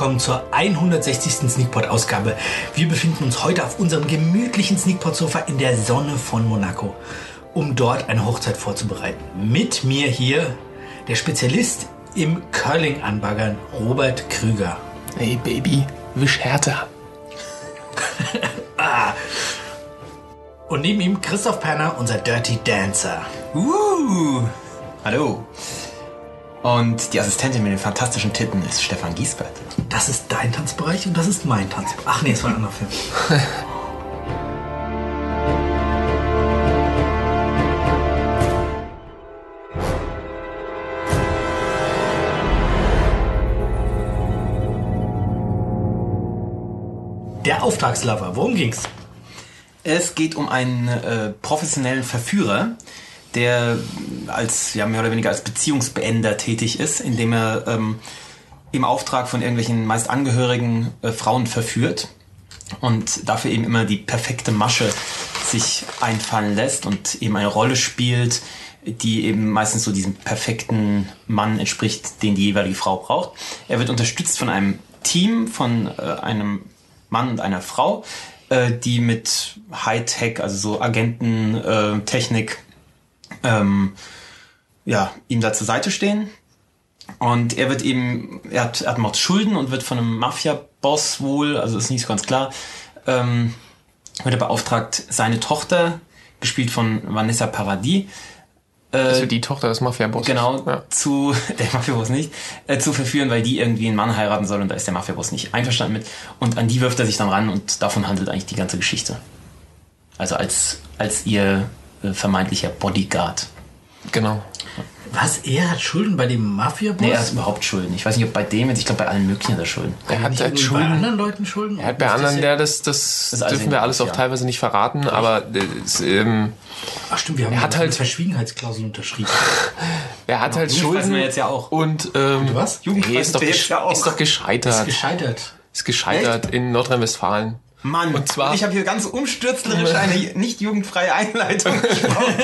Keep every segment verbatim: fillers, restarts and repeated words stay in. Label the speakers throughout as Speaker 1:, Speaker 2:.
Speaker 1: willkommen zur hundertsechzigsten Sneakpot-Ausgabe. Wir befinden uns heute auf unserem gemütlichen Sneakpot-Sofa in der Sonne von Monaco, um dort eine Hochzeit vorzubereiten. Mit mir hier der Spezialist im Curling-Anbaggern, Robert Krüger.
Speaker 2: Hey Baby, wisch härter.
Speaker 1: ah. Und neben ihm Christoph Perner, unser Dirty Dancer.
Speaker 3: Uh, hallo. Und die Assistentin mit den fantastischen Titten ist Stefan Giesbert.
Speaker 1: Das ist dein Tanzbereich und das ist mein Tanzbereich. Ach nee, es war ein anderer Film. Der Auftragslover, worum ging's?
Speaker 3: Es geht um einen äh, professionellen Verführer, der als ja mehr oder weniger als Beziehungsbeender tätig ist, indem er ähm, im Auftrag von irgendwelchen meist angehörigen äh, Frauen verführt und dafür eben immer die perfekte Masche sich einfallen lässt und eben eine Rolle spielt, die eben meistens so diesem perfekten Mann entspricht, den die jeweilige Frau braucht. Er wird unterstützt von einem Team, von äh, einem Mann und einer Frau, äh, die mit Hightech, also so Agententechnik, ähm, ja, ihm da zur Seite stehen. Und er wird eben, er hat, er hat macht Schulden und wird von einem Mafia-Boss wohl, also ist nicht so ganz klar, ähm, wird er beauftragt, seine Tochter, gespielt von Vanessa Paradis,
Speaker 2: also die Tochter des Mafia-Boss.
Speaker 3: Genau, ja. zu, der Mafia-Boss nicht, äh, zu verführen, weil die irgendwie einen Mann heiraten soll und da ist der Mafia-Boss nicht einverstanden mit. Und an die wirft er sich dann ran und davon handelt eigentlich die ganze Geschichte. Also als, als ihr äh, vermeintlicher Bodyguard.
Speaker 2: Genau.
Speaker 1: Was? Er hat Schulden bei dem Mafia-Boss?
Speaker 3: Nee, er hat überhaupt Schulden. Ich weiß nicht, ob bei dem, ich glaube bei allen möglichen hat er Schulden.
Speaker 2: Er hat halt
Speaker 1: Schulden. Bei anderen Leuten Schulden?
Speaker 2: Er hat bei anderen, ja, das, das, das dürfen wir alles auch ja. teilweise nicht verraten, aber das, ähm,
Speaker 1: ach stimmt, wir haben
Speaker 2: er hat halt
Speaker 1: eine Verschwiegenheitsklausel unterschrieben.
Speaker 2: Er hat
Speaker 3: genau.
Speaker 2: halt Schulden.
Speaker 3: Wir jetzt ja auch.
Speaker 2: Und, ähm,
Speaker 1: und was?
Speaker 2: Nee, ist, doch gesch- ja auch. ist doch gescheitert.
Speaker 1: Ist gescheitert.
Speaker 2: Ist gescheitert Echt? in Nordrhein-Westfalen.
Speaker 3: Mann,
Speaker 2: und zwar,
Speaker 3: und ich habe hier ganz umstürzlerisch eine nicht jugendfreie Einleitung gesprochen.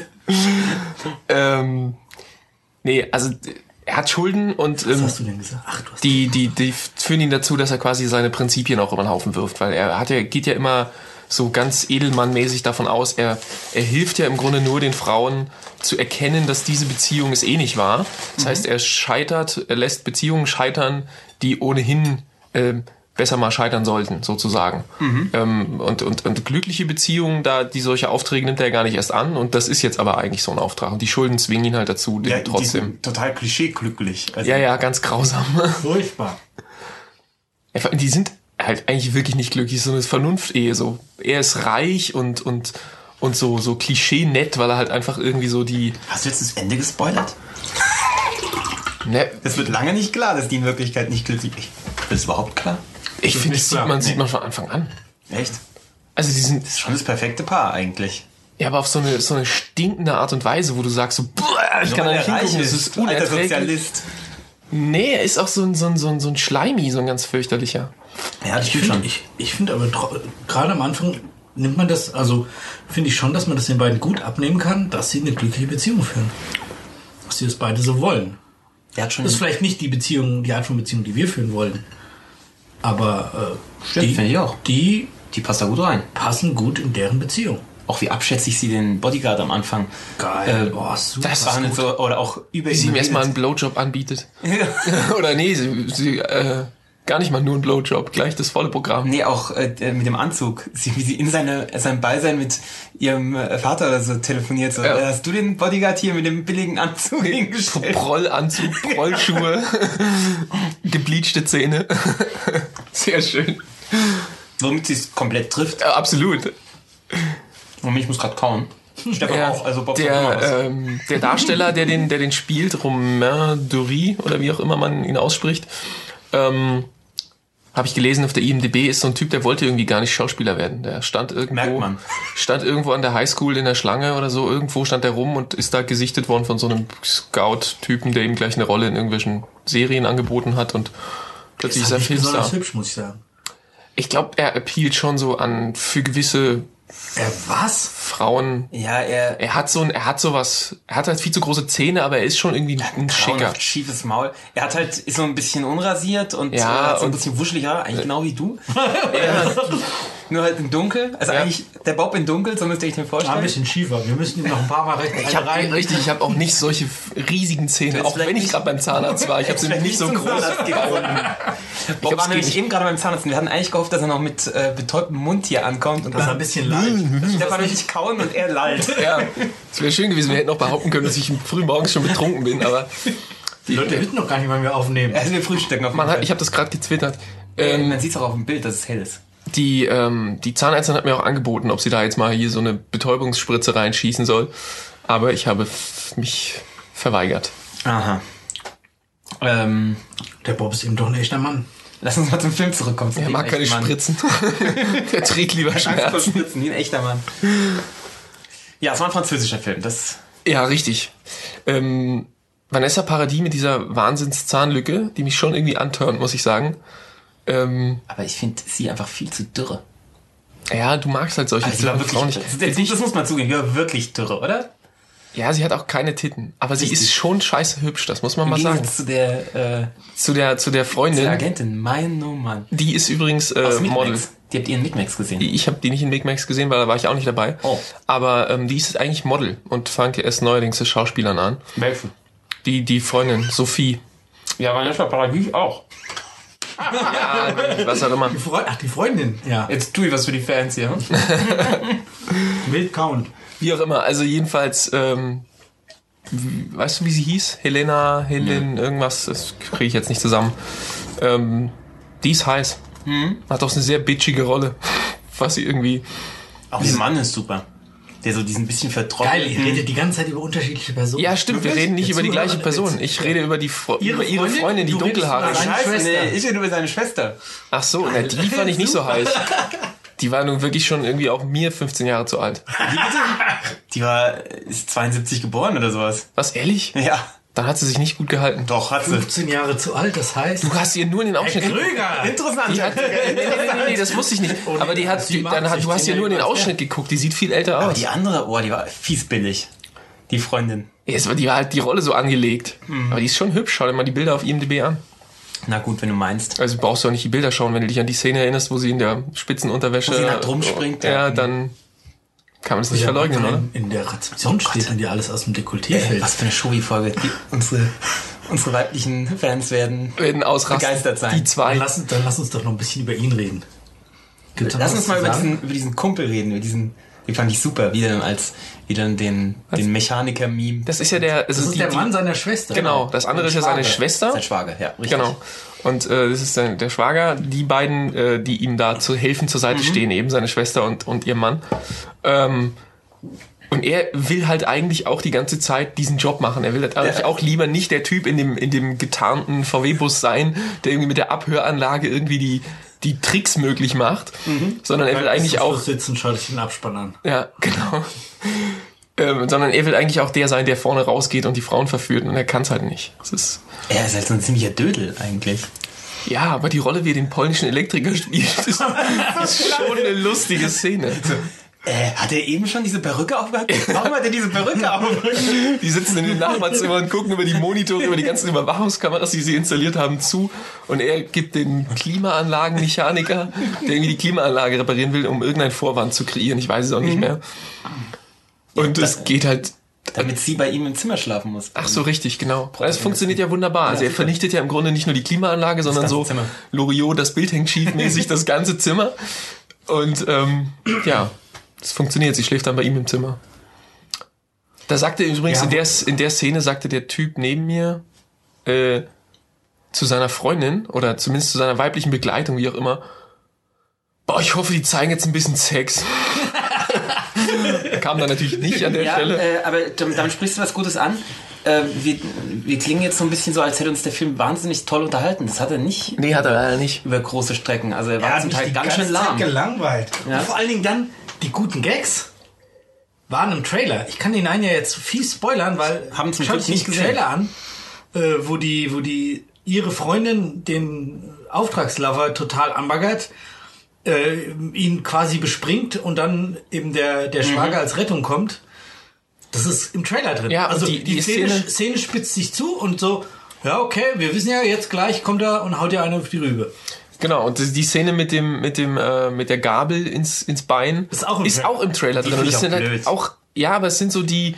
Speaker 2: ähm, nee, also er hat Schulden und
Speaker 1: was
Speaker 2: ähm,
Speaker 1: hast du denn gesagt? Ach, du hast
Speaker 2: die, die, die führen ihn dazu, dass er quasi seine Prinzipien auch über den Haufen wirft, weil er hat ja, geht ja immer so ganz edelmannmäßig davon aus, er, er hilft ja im Grunde nur den Frauen zu erkennen, dass diese Beziehung es eh nicht war. Das mhm. heißt, er scheitert, er lässt Beziehungen scheitern, die ohnehin äh, besser mal scheitern sollten, sozusagen. Mhm. Ähm, und, und, und glückliche Beziehungen, da die solche Aufträge nimmt er gar nicht erst an. Und das ist jetzt aber eigentlich so ein Auftrag. Und die Schulden zwingen ihn halt dazu, den
Speaker 3: ja,
Speaker 2: trotzdem.
Speaker 3: Die total klischee-glücklich.
Speaker 2: Also ja, ja, ganz grausam.
Speaker 1: Furchtbar.
Speaker 2: Die sind halt eigentlich wirklich nicht glücklich, so eine Vernunft-Ehe. So. Er ist reich und, und, und so, so klischee-nett, weil er halt einfach irgendwie so die...
Speaker 3: Hast du jetzt das Ende gespoilert?
Speaker 2: Ne.
Speaker 3: Es wird lange nicht klar, dass die in Wirklichkeit nicht glücklich ist. Ist das überhaupt klar?
Speaker 2: Ich finde, das sieht man, nee. sieht man von Anfang an.
Speaker 3: Echt?
Speaker 2: Also die sind,
Speaker 3: das ist schon das perfekte Paar eigentlich.
Speaker 2: Ja, aber auf so eine, so eine stinkende Art und Weise, wo du sagst so, ich kann da nicht hingucken, das ist unerträglich. Sozialist. Nee, er ist auch so ein, so ein, so ein, so ein Schleimi, so ein ganz fürchterlicher.
Speaker 1: Ja, das stimmt schon. Ich, ich finde aber gerade am Anfang nimmt man das, also finde ich schon, dass man das den beiden gut abnehmen kann, dass sie eine glückliche Beziehung führen. Dass sie das beide so wollen.
Speaker 3: Er hat schon
Speaker 1: das ist vielleicht nicht die Beziehung, die Art von Beziehung, die wir führen wollen. Aber äh,
Speaker 3: Stimmt,
Speaker 1: die,
Speaker 3: finde ich auch.
Speaker 1: Die,
Speaker 3: die passt da gut rein.
Speaker 1: Passen gut in deren Beziehung.
Speaker 3: Auch wie abschätzig sie den Bodyguard am Anfang.
Speaker 1: Geil, äh, boah, super.
Speaker 3: Das war so, oder auch über
Speaker 2: ihn. Wie sie ihm erstmal einen Blowjob anbietet. Oder nee, sie, sie äh, gar nicht mal nur einen Blowjob, gleich das volle Programm.
Speaker 3: Nee, auch äh, mit dem Anzug. Sie, wie sie in seine, seinem Beisein mit ihrem äh, Vater oder so telefoniert. So, ja. Hast du den Bodyguard hier mit dem billigen Anzug hingestellt?
Speaker 2: Prollanzug, Prollschuhe, gebleachte Zähne. Sehr schön.
Speaker 3: Womit sie es komplett trifft.
Speaker 2: Ja, absolut.
Speaker 3: Und ich muss gerade kauen. Stefan
Speaker 2: der,
Speaker 3: auch, also Bob
Speaker 2: der, ähm, der Darsteller, der den, der den spielt, Romain Duris oder wie auch immer man ihn ausspricht, ähm, habe ich gelesen auf der I M D B, ist so ein Typ, der wollte irgendwie gar nicht Schauspieler werden. Der stand irgendwo, stand irgendwo an der Highschool in der Schlange oder so, irgendwo stand der rum und ist da gesichtet worden von so einem Scout-Typen, der ihm gleich eine Rolle in irgendwelchen Serien angeboten hat und plötzlich ist er Filmstar.
Speaker 1: Hübsch, muss ich sagen.
Speaker 2: Ich glaube, er appealt schon so an für gewisse
Speaker 1: Er was?
Speaker 2: Frauen.
Speaker 3: Ja, er...
Speaker 2: Er hat so ein, er hat sowas, er hat halt viel zu große Zähne, aber er ist schon irgendwie ein Schicker.
Speaker 3: grauenhaft schiefes Maul. Er hat halt, ist so ein bisschen unrasiert und,
Speaker 2: Ja,
Speaker 3: äh, hat so ein
Speaker 2: und-
Speaker 3: bisschen wuscheliger, eigentlich genau wie du.
Speaker 2: Ja,
Speaker 3: Nur halt in dunkel. Also
Speaker 2: Ja.
Speaker 3: eigentlich der Bob in dunkel, so müsst ihr euch den
Speaker 1: Ah,
Speaker 3: vorstellen.
Speaker 1: ein bisschen schiefer. Wir müssen ihm noch ein paar Mal rechts
Speaker 2: ich habe
Speaker 1: rein.
Speaker 2: richtig, ich habe auch nicht solche f- riesigen Zähne,
Speaker 3: Du hättest
Speaker 2: auch
Speaker 3: vielleicht
Speaker 2: wenn ich
Speaker 3: nicht-
Speaker 2: gerade beim Zahnarzt war. Ich habe sie
Speaker 3: Vielleicht
Speaker 2: nicht so
Speaker 3: zum
Speaker 2: groß.
Speaker 3: Zahnarzt gegangen. Bob
Speaker 2: glaub,
Speaker 3: war
Speaker 2: es geht
Speaker 3: nämlich
Speaker 2: nicht.
Speaker 3: eben gerade beim Zahnarzt und wir hatten eigentlich gehofft, dass er noch mit äh, betäubtem Mund hier ankommt und
Speaker 1: Das ist ein bisschen leicht.
Speaker 3: Stefan will nicht kauen und er lallt.
Speaker 2: Ja, es wäre schön gewesen, wir hätten noch behaupten können, dass ich früh morgens schon betrunken bin, aber
Speaker 1: Die Leute wissen noch gar nicht, wann wir aufnehmen.
Speaker 3: Also wir frühstücken auf jeden
Speaker 2: man hat,
Speaker 3: Fall.
Speaker 2: ich habe das gerade getwittert.
Speaker 3: ähm,
Speaker 2: Ähm,
Speaker 3: Man sieht es auch auf dem Bild, dass es hell ist.
Speaker 2: die, ähm, die Zahnärztin hat mir auch angeboten, ob sie da jetzt mal hier so eine Betäubungsspritze reinschießen soll, aber ich habe f- mich verweigert.
Speaker 3: Aha. Ähm,
Speaker 1: Der Bob ist eben doch ein echter Mann.
Speaker 3: lass uns mal zum Film zurückkommen. zu
Speaker 2: Er
Speaker 3: dem
Speaker 2: mag keine
Speaker 3: echten Mann.
Speaker 2: Spritzen. Der trägt lieber
Speaker 3: Angst vor
Speaker 2: Schmerzen.
Speaker 3: Spritzen, wie ein echter Mann. Ja, es war ein französischer Film. Das
Speaker 2: Ja, richtig. Ähm, Vanessa Paradis mit dieser Wahnsinnszahnlücke, die mich schon irgendwie antörnt, muss ich sagen. Ähm,
Speaker 3: aber ich finde sie einfach viel zu dürre.
Speaker 2: ja, du magst halt solche
Speaker 3: Also sie war
Speaker 2: dürren Frauen
Speaker 3: wirklich,
Speaker 2: nicht.
Speaker 3: das, das, das muss man zugeben, die war wirklich dürre, oder?
Speaker 2: Ja, sie hat auch keine Titten, aber sie
Speaker 3: Richtig.
Speaker 2: ist schon scheiße hübsch, das muss man
Speaker 3: Im
Speaker 2: mal sagen.
Speaker 3: Gegensatz zu der, äh,
Speaker 2: Zu der, zu der
Speaker 3: zu
Speaker 2: Freundin,
Speaker 3: der Agentin, mein oh Mann.
Speaker 2: die ist übrigens äh,
Speaker 3: Aus
Speaker 2: Model.
Speaker 3: Micmacs. Die habt ihr in Micmacs gesehen.
Speaker 2: Ich habe die nicht in Big Macs gesehen, weil da war ich auch nicht dabei.
Speaker 3: Oh.
Speaker 2: Aber ähm, die ist eigentlich Model und fangt erst neuerdings das Schauspielern an.
Speaker 3: Welchen?
Speaker 2: Die, die Freundin, Sophie.
Speaker 3: Ja, Vanessa Paradis auch.
Speaker 2: Ja, was auch immer.
Speaker 1: Die Freu Ach, die Freundin. Ja.
Speaker 3: Jetzt tue ich was für die Fans hier.
Speaker 1: Wild Count.
Speaker 2: Wie auch immer, also jedenfalls, ähm, wie, weißt du, wie sie hieß? Helena, Helen, irgendwas, das kriege ich jetzt nicht zusammen. Ähm, die ist heiß. Hat auch eine sehr bitchige Rolle. Was sie irgendwie...
Speaker 3: Auch ihr Mann ist super. Der so diesen bisschen vertrockneten...
Speaker 1: Geil, ihr redet die ganze Zeit über unterschiedliche Personen.
Speaker 2: Ja, stimmt, wir
Speaker 1: Wirklich?
Speaker 2: reden nicht
Speaker 1: Der
Speaker 2: über die gleiche
Speaker 1: Zuhörer-
Speaker 2: Person. Ich rede über die Fre
Speaker 1: Ihre
Speaker 2: über ihre
Speaker 1: Freundin?
Speaker 2: Freundin, die
Speaker 1: Du redest
Speaker 2: dunkelhaarig.
Speaker 1: über seine
Speaker 3: Scheiße,
Speaker 1: Schwester.
Speaker 3: nee, ich rede über seine Schwester.
Speaker 2: Ach so, na, die fand ich nicht so heiß. Die war nun wirklich schon irgendwie auch mir fünfzehn Jahre zu alt.
Speaker 3: Die bitte? Die war, ist zweiundsiebzig geboren oder sowas.
Speaker 2: Was, ehrlich?
Speaker 3: Ja,
Speaker 2: Dann hat sie sich nicht gut gehalten.
Speaker 3: doch, hat sie.
Speaker 1: fünfzehn Jahre zu alt, das heißt...
Speaker 2: Du hast ihr nur in den Ausschnitt
Speaker 1: Krüger!
Speaker 3: Interessant.
Speaker 2: Die hat, nee, nee, nee, nee, nee, das wusste ich nicht. Aber die hat,
Speaker 1: Sie
Speaker 2: die,
Speaker 1: mag
Speaker 2: dann hat,
Speaker 1: sich
Speaker 2: du hast ja nur in den
Speaker 1: jünger als
Speaker 2: Ausschnitt geguckt. Die sieht viel älter
Speaker 3: Aber
Speaker 2: aus.
Speaker 3: die andere, oh, die war fies billig. Die Freundin.
Speaker 2: Ja, es war, die war halt die Rolle so angelegt.
Speaker 1: Mhm.
Speaker 2: Aber die ist schon hübsch. Schau dir mal die Bilder auf I M D B an.
Speaker 3: Na gut, wenn du meinst.
Speaker 2: Also brauchst du auch nicht die Bilder schauen, wenn du dich an die Szene erinnerst, wo sie in der Spitzenunterwäsche...
Speaker 3: Wo sie nackt rumspringt,
Speaker 2: Ja,
Speaker 3: ja.
Speaker 2: dann kann man das nicht
Speaker 1: Ja,
Speaker 2: verleugnen, oder?
Speaker 1: in, in der Rezeption steht, wenn dir alles aus dem Dekolleté
Speaker 3: Ey,
Speaker 1: fällt.
Speaker 3: was für eine Showy-Folge. Die- Unsere, unsere weiblichen Fans werden
Speaker 2: Werden ausrasten.
Speaker 3: begeistert sein.
Speaker 2: Die
Speaker 1: Dann
Speaker 2: zwei.
Speaker 1: lass, dann lass uns doch noch ein bisschen über ihn reden. Gibt's noch
Speaker 3: Lass
Speaker 1: was
Speaker 3: uns mal
Speaker 1: zu
Speaker 3: über
Speaker 1: sagen?
Speaker 3: diesen, über diesen Kumpel reden, über diesen, den fand ich super, wie der dann als, wie dann den, den Mechaniker-Meme.
Speaker 2: Das ist ja der... Also
Speaker 1: Das ist
Speaker 2: die,
Speaker 1: der
Speaker 2: die,
Speaker 1: Mann seiner Schwester.
Speaker 2: Genau, das andere ist ja seine
Speaker 3: Schwager.
Speaker 2: Schwester.
Speaker 3: Sein Schwager, ja, richtig.
Speaker 2: Genau. Und äh, das ist der, der Schwager, die beiden, äh, die ihm da zu helfen zur
Speaker 3: Mhm.
Speaker 2: Seite stehen, eben seine Schwester und, und ihr Mann. Ähm, und er will halt eigentlich auch die ganze Zeit diesen Job machen. Er will halt eigentlich
Speaker 3: Ja.
Speaker 2: auch lieber nicht der Typ in dem, in dem getarnten V W-Bus sein, der irgendwie mit der Abhöranlage irgendwie die, die Tricks möglich macht, sondern er will eigentlich auch...
Speaker 1: sitzen, schau dich den Abspann an.
Speaker 2: Ja, genau. ähm, sondern er will eigentlich auch der sein, der vorne rausgeht und die Frauen verführt und er kann es halt nicht. Das ist...
Speaker 3: Er ist halt so ein ziemlicher Dödel eigentlich.
Speaker 2: Ja, aber die Rolle, wie er den polnischen Elektriker spielt, ist, ist schon eine lustige Szene.
Speaker 3: Äh, hat er eben schon diese Perücke aufgehabt? Warum hat er diese Perücke auf?
Speaker 2: Die sitzen in dem Nachbarzimmer und gucken über die Monitore, über die ganzen Überwachungskameras, die sie installiert haben, zu. Und er gibt den Klimaanlagenmechaniker, der irgendwie die Klimaanlage reparieren will, um irgendeinen Vorwand zu kreieren. Ich weiß es auch nicht mehr. Und es geht halt...
Speaker 3: Damit sie bei ihm im Zimmer schlafen muss.
Speaker 2: Ach so, richtig, genau. Das funktioniert ja wunderbar. Also er vernichtet ja im Grunde nicht nur die Klimaanlage, sondern
Speaker 3: ganze
Speaker 2: so
Speaker 3: Zimmer.
Speaker 2: Loriot, das Bild hängt schief mäßig, das ganze Zimmer. Und ähm, ja, das funktioniert. Sie schläft dann bei ihm im Zimmer. Da sagte übrigens
Speaker 1: Ja.
Speaker 2: in, der, in der Szene, sagte der Typ neben mir äh, zu seiner Freundin oder zumindest zu seiner weiblichen Begleitung, wie auch immer, boah, ich hoffe, die zeigen jetzt ein bisschen Sex. Kam dann natürlich nicht an der
Speaker 3: Ja,
Speaker 2: Stelle.
Speaker 3: äh, aber damit, damit sprichst du was Gutes an. Äh, wir, wir klingen jetzt so ein bisschen so, als hätte uns der Film wahnsinnig toll unterhalten. Das hat er nicht
Speaker 2: Nee, hat er leider nicht.
Speaker 3: über große Strecken. Also er war
Speaker 1: Er hat
Speaker 3: zum
Speaker 1: mich
Speaker 3: Teil
Speaker 1: die
Speaker 3: ganz
Speaker 1: ganze
Speaker 3: schön
Speaker 1: Zeit
Speaker 3: lahm.
Speaker 1: gelangweilt.
Speaker 3: Ja.
Speaker 1: Und vor allen Dingen dann die guten Gags waren im Trailer. Ich kann den einen ja jetzt fies spoilern, weil
Speaker 3: Haben zum
Speaker 1: schaut
Speaker 3: Glück
Speaker 1: sich
Speaker 3: nicht
Speaker 1: den
Speaker 3: gesehen.
Speaker 1: Trailer an, äh, wo die, wo die ihre Freundin den Auftragslover total anbaggert. äh, ihn quasi bespringt und dann eben der, der Schwager mhm. als Rettung kommt. Das ist im Trailer drin.
Speaker 2: Ja,
Speaker 1: also
Speaker 2: die,
Speaker 1: die, die Szene, Szene, Szene spitzt sich zu und so, ja okay, wir wissen ja, jetzt gleich kommt er und haut dir eine auf die Rübe.
Speaker 2: Genau, und die Szene mit dem, mit dem, äh, mit der Gabel ins, ins Bein
Speaker 1: ist auch im,
Speaker 2: ist
Speaker 1: Tra-
Speaker 2: auch im Trailer drin. Und das sind blöd. halt auch, ja, aber es sind so die,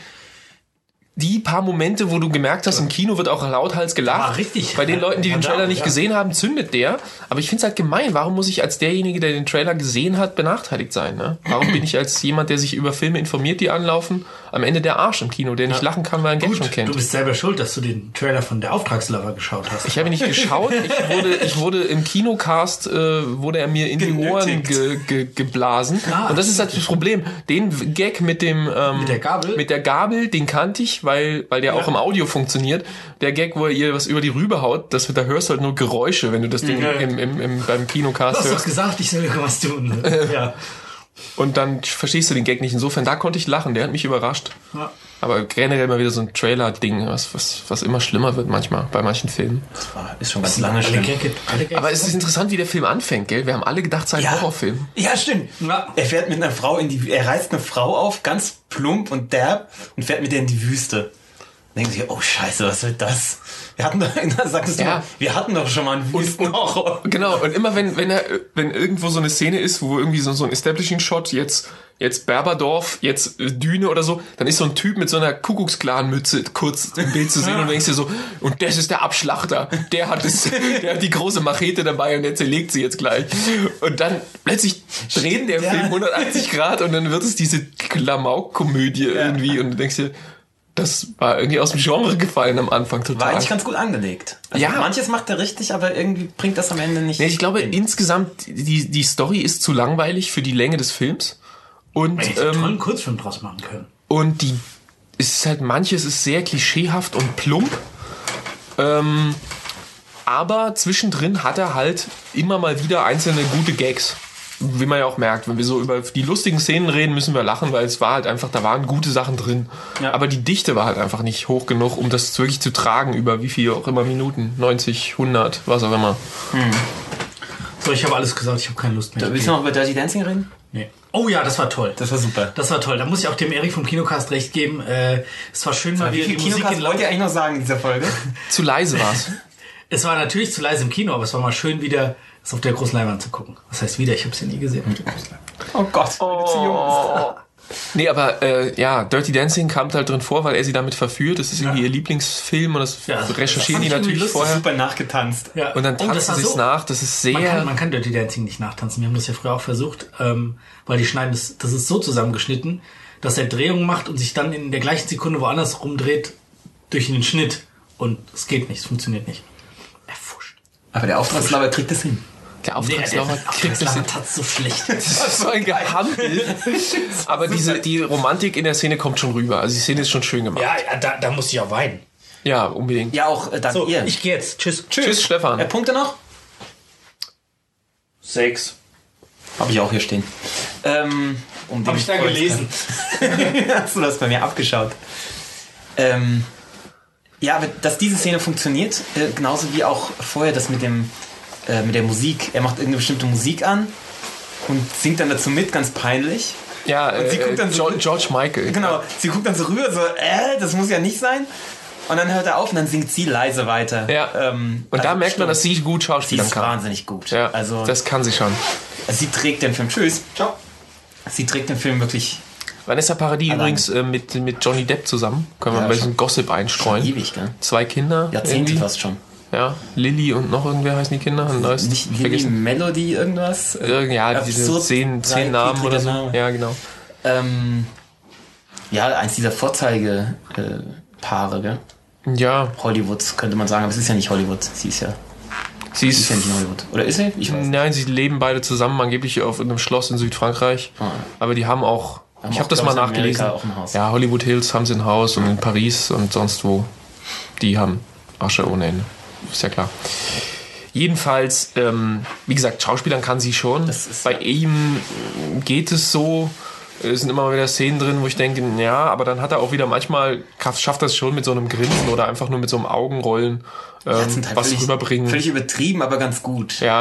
Speaker 2: die paar Momente, wo du gemerkt hast, im Kino wird auch lauthals gelacht.
Speaker 1: Ah, richtig.
Speaker 2: Bei den Leuten, die den Trailer nicht
Speaker 1: ja.
Speaker 2: gesehen haben, zündet der. Aber ich finde es halt gemein. Warum muss ich als derjenige, der den Trailer gesehen hat, benachteiligt sein? Ne? Warum bin ich als jemand, der sich über Filme informiert, die anlaufen, am Ende der Arsch im Kino, der nicht ja. lachen kann, weil er einen Gag
Speaker 1: Gut,
Speaker 2: schon kennt?
Speaker 1: Du bist selber schuld, dass du den Trailer von Der Auftragslover geschaut hast.
Speaker 2: Ich habe nicht geschaut. Ich wurde, ich wurde im Kinocast, äh, wurde er mir in
Speaker 3: Genötigt.
Speaker 2: die Ohren ge, ge, geblasen. Ah, und das ist halt das Problem. Den Gag mit dem ähm,
Speaker 1: mit der Gabel,
Speaker 2: mit der Gabel, den kannte ich, weil weil der ja. auch im Audio funktioniert. Der Gag, wo er ihr was über die Rübe haut, das da hörst du halt nur Geräusche, wenn du das Ding ja. im, im, im, beim Kinocast hörst.
Speaker 1: Du hast doch gesagt, ich soll was tun. ja.
Speaker 2: Und dann verstehst du den Gag nicht. Insofern, da konnte ich lachen. Der hat mich überrascht.
Speaker 1: Ja.
Speaker 2: Aber generell mal wieder so ein Trailer-Ding, was, was, was immer schlimmer wird manchmal bei manchen Filmen.
Speaker 3: Das war, ist schon ganz lange schlimm.
Speaker 2: Aber es ist interessant, wie der Film anfängt, gell? Wir haben alle gedacht, es sei ein
Speaker 3: ja.
Speaker 2: Horrorfilm.
Speaker 3: Ja, stimmt. Er fährt mit einer Frau in die, er reißt eine Frau auf, ganz plump und derb, und fährt mit der in die Wüste. Denken sie, oh Scheiße, was wird das? Wir hatten doch, sagtest du
Speaker 2: ja.
Speaker 3: mal, wir hatten doch schon mal einen Wüstenhorror.
Speaker 2: Genau, und immer wenn, wenn er, wenn irgendwo so eine Szene ist, wo irgendwie so, so ein Establishing-Shot, jetzt, jetzt Berberdorf, jetzt Düne oder so, dann ist so ein Typ mit so einer Kuckucksklan-Mütze kurz im Bild zu sehen und du denkst dir so, und das ist der Abschlachter, der hat es, der hat die große Machete dabei und der zerlegt sie jetzt gleich. Und dann plötzlich dreht der ja. Film hundertachtzig Grad und dann wird es diese Klamauk-Komödie ja. irgendwie und du denkst dir, das war irgendwie aus dem Genre gefallen am Anfang total.
Speaker 3: War eigentlich ganz gut angelegt. Also ja. Manches macht er richtig, aber irgendwie bringt das am Ende nicht.
Speaker 2: Nee, ich glaube,
Speaker 3: hin.
Speaker 2: insgesamt, die, die Story ist zu langweilig für die Länge des Films. Und,
Speaker 1: man hätte ähm, einen tollen Kurzfilm draus machen können.
Speaker 2: Und die, es ist halt, manches ist sehr klischeehaft und plump. Ähm, aber zwischendrin hat er halt immer mal wieder einzelne gute Gags. Wie man ja auch merkt, wenn wir so über die lustigen Szenen reden, müssen wir lachen, weil es war halt einfach, da waren gute Sachen drin. Ja. Aber die Dichte war halt einfach nicht hoch genug, um das wirklich zu tragen über wie viel auch immer Minuten. neunzig, hundert, was auch immer.
Speaker 1: Hm. So, ich habe alles gesagt, ich habe keine Lust mehr.
Speaker 3: Willst du noch über Dirty Dancing reden?
Speaker 1: Nee. Oh ja, das war toll.
Speaker 3: Das war super.
Speaker 1: Das war toll. Da muss ich auch dem Erik vom Kinocast recht geben. Äh, es war schön, mal wieder die Musik in
Speaker 3: wollt ihr eigentlich noch sagen in dieser Folge?
Speaker 2: Zu leise war es.
Speaker 1: Es war natürlich zu leise im Kino, aber es war mal schön wieder es auf der großen Leinwand zu gucken. Was heißt wieder? Ich habe es ja nie gesehen.
Speaker 3: Oh Gott,
Speaker 2: oh. zu jung. Nee, aber äh, ja, Dirty Dancing kam halt drin vor, weil er sie damit verführt. Das ist irgendwie ja. ihr Lieblingsfilm und das ja, recherchieren das die natürlich vorher.
Speaker 3: Super nachgetanzt.
Speaker 2: Ja. Und dann tanzen sie es so. nach. Das ist sehr...
Speaker 1: Man kann, man kann Dirty Dancing nicht nachtanzen. Wir haben das ja früher auch versucht, ähm, weil die schneiden das, das ist so zusammengeschnitten, dass er Drehungen macht und sich dann in der gleichen Sekunde woanders rumdreht durch den Schnitt. Und es geht nicht, es funktioniert nicht. Er fuscht.
Speaker 3: Aber der Auftragslauber kriegt es hin.
Speaker 2: Der Auftragslauber
Speaker 1: nee,
Speaker 2: kriegt es hin.
Speaker 1: Das so schlecht.
Speaker 2: Das ist so ein Gehampel. Aber diese, die Romantik in der Szene kommt schon rüber. Also die Szene ist schon schön gemacht.
Speaker 1: Ja, ja da, da muss ich auch weinen.
Speaker 2: Ja, unbedingt.
Speaker 3: Ja, auch äh, dank
Speaker 1: so,
Speaker 3: ihr.
Speaker 1: Ich gehe jetzt. Tschüss.
Speaker 2: Tschüss, Tschüss Stefan.
Speaker 3: Äh, Punkte noch?
Speaker 1: Sechs.
Speaker 3: Habe ich auch hier stehen. Ähm, um
Speaker 1: Habe ich da gelesen.
Speaker 3: Hast du das bei mir abgeschaut? Ähm, ja, aber dass diese Szene funktioniert, äh, genauso wie auch vorher das mit dem äh, mit der Musik. Er macht irgendeine bestimmte Musik an und singt dann dazu mit, ganz peinlich.
Speaker 2: Ja,
Speaker 3: und sie
Speaker 2: äh,
Speaker 3: guckt dann so,
Speaker 2: George Michael.
Speaker 3: Genau, sie guckt dann so rüber, so, äh, das muss ja nicht sein. Und dann hört er auf und dann singt sie leise weiter.
Speaker 2: Ja.
Speaker 3: Ähm,
Speaker 2: und
Speaker 3: also
Speaker 2: da merkt man, dass sie gut schauspielern
Speaker 3: sie ist
Speaker 2: kann.
Speaker 3: Wahnsinnig gut.
Speaker 2: Ja,
Speaker 3: also,
Speaker 2: das kann sie schon.
Speaker 3: Sie trägt den Film. Tschüss. Ciao. Sie trägt den Film wirklich.
Speaker 2: Vanessa Paradis
Speaker 3: allein.
Speaker 2: übrigens äh, mit, mit Johnny Depp zusammen. Können wir
Speaker 3: Ja,
Speaker 2: ein bisschen Gossip einstreuen.
Speaker 3: Schon ewig, gell?
Speaker 2: Zwei Kinder.
Speaker 3: Jahrzehnte
Speaker 2: irgendwie.
Speaker 3: fast schon.
Speaker 2: Ja, Lilly und noch irgendwer heißen die Kinder. Ein neues
Speaker 3: Nicht Lilly
Speaker 2: vergessen.
Speaker 3: Melody irgendwas?
Speaker 2: Irg- ja, diese zehn, zehn Namen oder so.
Speaker 3: Name.
Speaker 2: Ja, genau.
Speaker 3: Ähm, ja, eins dieser Vorzeige-Paare, gell?
Speaker 2: Ja.
Speaker 3: Hollywoods, könnte man sagen, aber es ist ja nicht Hollywood. Sie ist ja,
Speaker 2: Sie ist,
Speaker 3: sie ist ja nicht in Hollywood. Oder ist sie? Ich weiß.
Speaker 2: Nein, sie leben beide zusammen, angeblich auf einem Schloss in Südfrankreich.
Speaker 3: Ah.
Speaker 2: Aber die haben auch,
Speaker 3: Haben
Speaker 2: ich
Speaker 3: auch,
Speaker 2: habe das
Speaker 3: glaub
Speaker 2: mal
Speaker 3: ich, in
Speaker 2: nachgelesen.
Speaker 3: Amerika auch ein Haus.
Speaker 2: Ja, Hollywood Hills haben sie ein Haus und in Paris und sonst wo. Die haben Asche ohne Ende. Ist ja klar. Jedenfalls, ähm, wie gesagt, Schauspielern kann sie schon.
Speaker 3: Das ist,
Speaker 2: Bei
Speaker 3: ja.
Speaker 2: ihm geht es so. Es sind immer mal wieder Szenen drin, wo ich denke, ja, aber dann hat er auch wieder manchmal, schafft er es schon mit so einem Grinsen oder einfach nur mit so einem Augenrollen ähm,
Speaker 3: Ja, zum Teil
Speaker 2: was
Speaker 3: völlig,
Speaker 2: rüberbringen.
Speaker 3: Völlig übertrieben, aber ganz gut.
Speaker 2: Ja,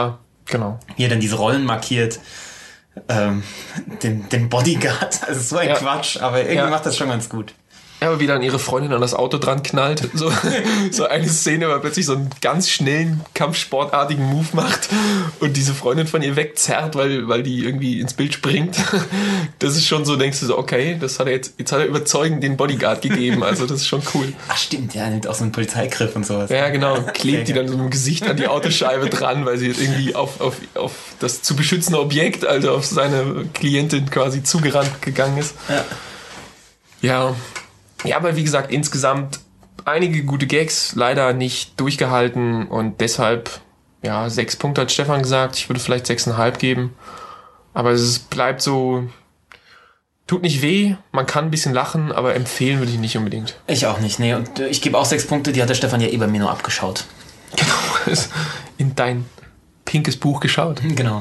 Speaker 2: Genau.
Speaker 3: Wie er dann diese Rollen markiert. Ähm, den, den Bodyguard. Also so ein
Speaker 2: Ja.
Speaker 3: Quatsch, aber irgendwie
Speaker 2: Ja.
Speaker 3: macht das schon ganz gut.
Speaker 2: Ja, aber wie dann ihre Freundin an das Auto dran knallt. So, so eine Szene, wo er plötzlich so einen ganz schnellen, kampfsportartigen Move macht und diese Freundin von ihr wegzerrt, weil, weil die irgendwie ins Bild springt. Das ist schon so, denkst du so, okay, das hat er jetzt, jetzt hat er überzeugend den Bodyguard gegeben. Also das ist schon cool.
Speaker 3: Ach stimmt, ja, er nimmt auch so einen Polizeigriff und sowas.
Speaker 2: Ja, genau. Klebt
Speaker 3: Okay,
Speaker 2: die dann so mit dem Gesicht an die Autoscheibe dran, weil sie jetzt irgendwie auf, auf, auf das zu beschützende Objekt, also auf seine Klientin quasi zugerannt gegangen ist.
Speaker 3: Ja.
Speaker 2: Ja. Ja, aber wie gesagt, insgesamt einige gute Gags, leider nicht durchgehalten und deshalb, ja, sechs Punkte hat Stefan gesagt. Ich würde vielleicht sechseinhalb geben. Aber es bleibt so, tut nicht weh, man kann ein bisschen lachen, aber empfehlen würde ich nicht unbedingt.
Speaker 3: Ich auch nicht, nee. Und äh, ich gebe auch sechs Punkte, die hat der Stefan ja eh bei mir nur abgeschaut.
Speaker 2: Genau, in dein pinkes Buch geschaut.
Speaker 3: Genau.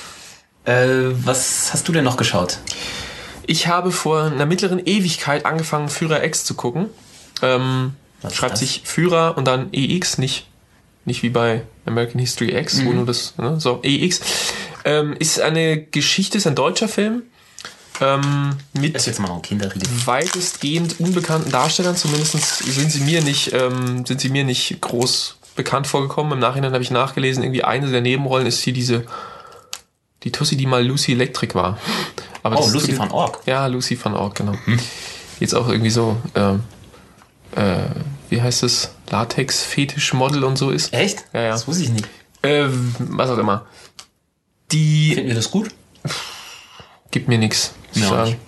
Speaker 3: Äh, was hast du denn noch geschaut?
Speaker 2: Ich habe vor einer mittleren Ewigkeit angefangen, Führer X zu gucken. Ähm,
Speaker 3: Was ist
Speaker 2: schreibt
Speaker 3: das?
Speaker 2: sich Führer und dann E X, nicht, nicht wie bei American History X,
Speaker 3: Mhm.
Speaker 2: wo nur das, ne, so, E X. Ähm, ist eine Geschichte, ist ein deutscher Film. Ähm, mit
Speaker 3: Ist jetzt mal noch ein Kinderriegel.
Speaker 2: weitestgehend unbekannten Darstellern, zumindest sind sie mir nicht, ähm, sind sie mir nicht groß bekannt vorgekommen. Im Nachhinein habe ich nachgelesen, irgendwie eine der Nebenrollen ist hier diese, die Tussi, die mal Lucy Electric war. Aber
Speaker 3: Oh,
Speaker 2: das
Speaker 3: Lucy
Speaker 2: tut-
Speaker 3: van Ork.
Speaker 2: Ja, Lucy van Ork, genau. Jetzt auch irgendwie so, ähm, äh, wie heißt es, Latex-Fetisch-Model und so ist.
Speaker 3: Echt?
Speaker 2: Ja, ja.
Speaker 3: Das wusste ich nicht.
Speaker 2: Äh, was auch immer. Die
Speaker 3: Finden wir das gut?
Speaker 2: gibt mir nichts.
Speaker 3: Ja, nicht.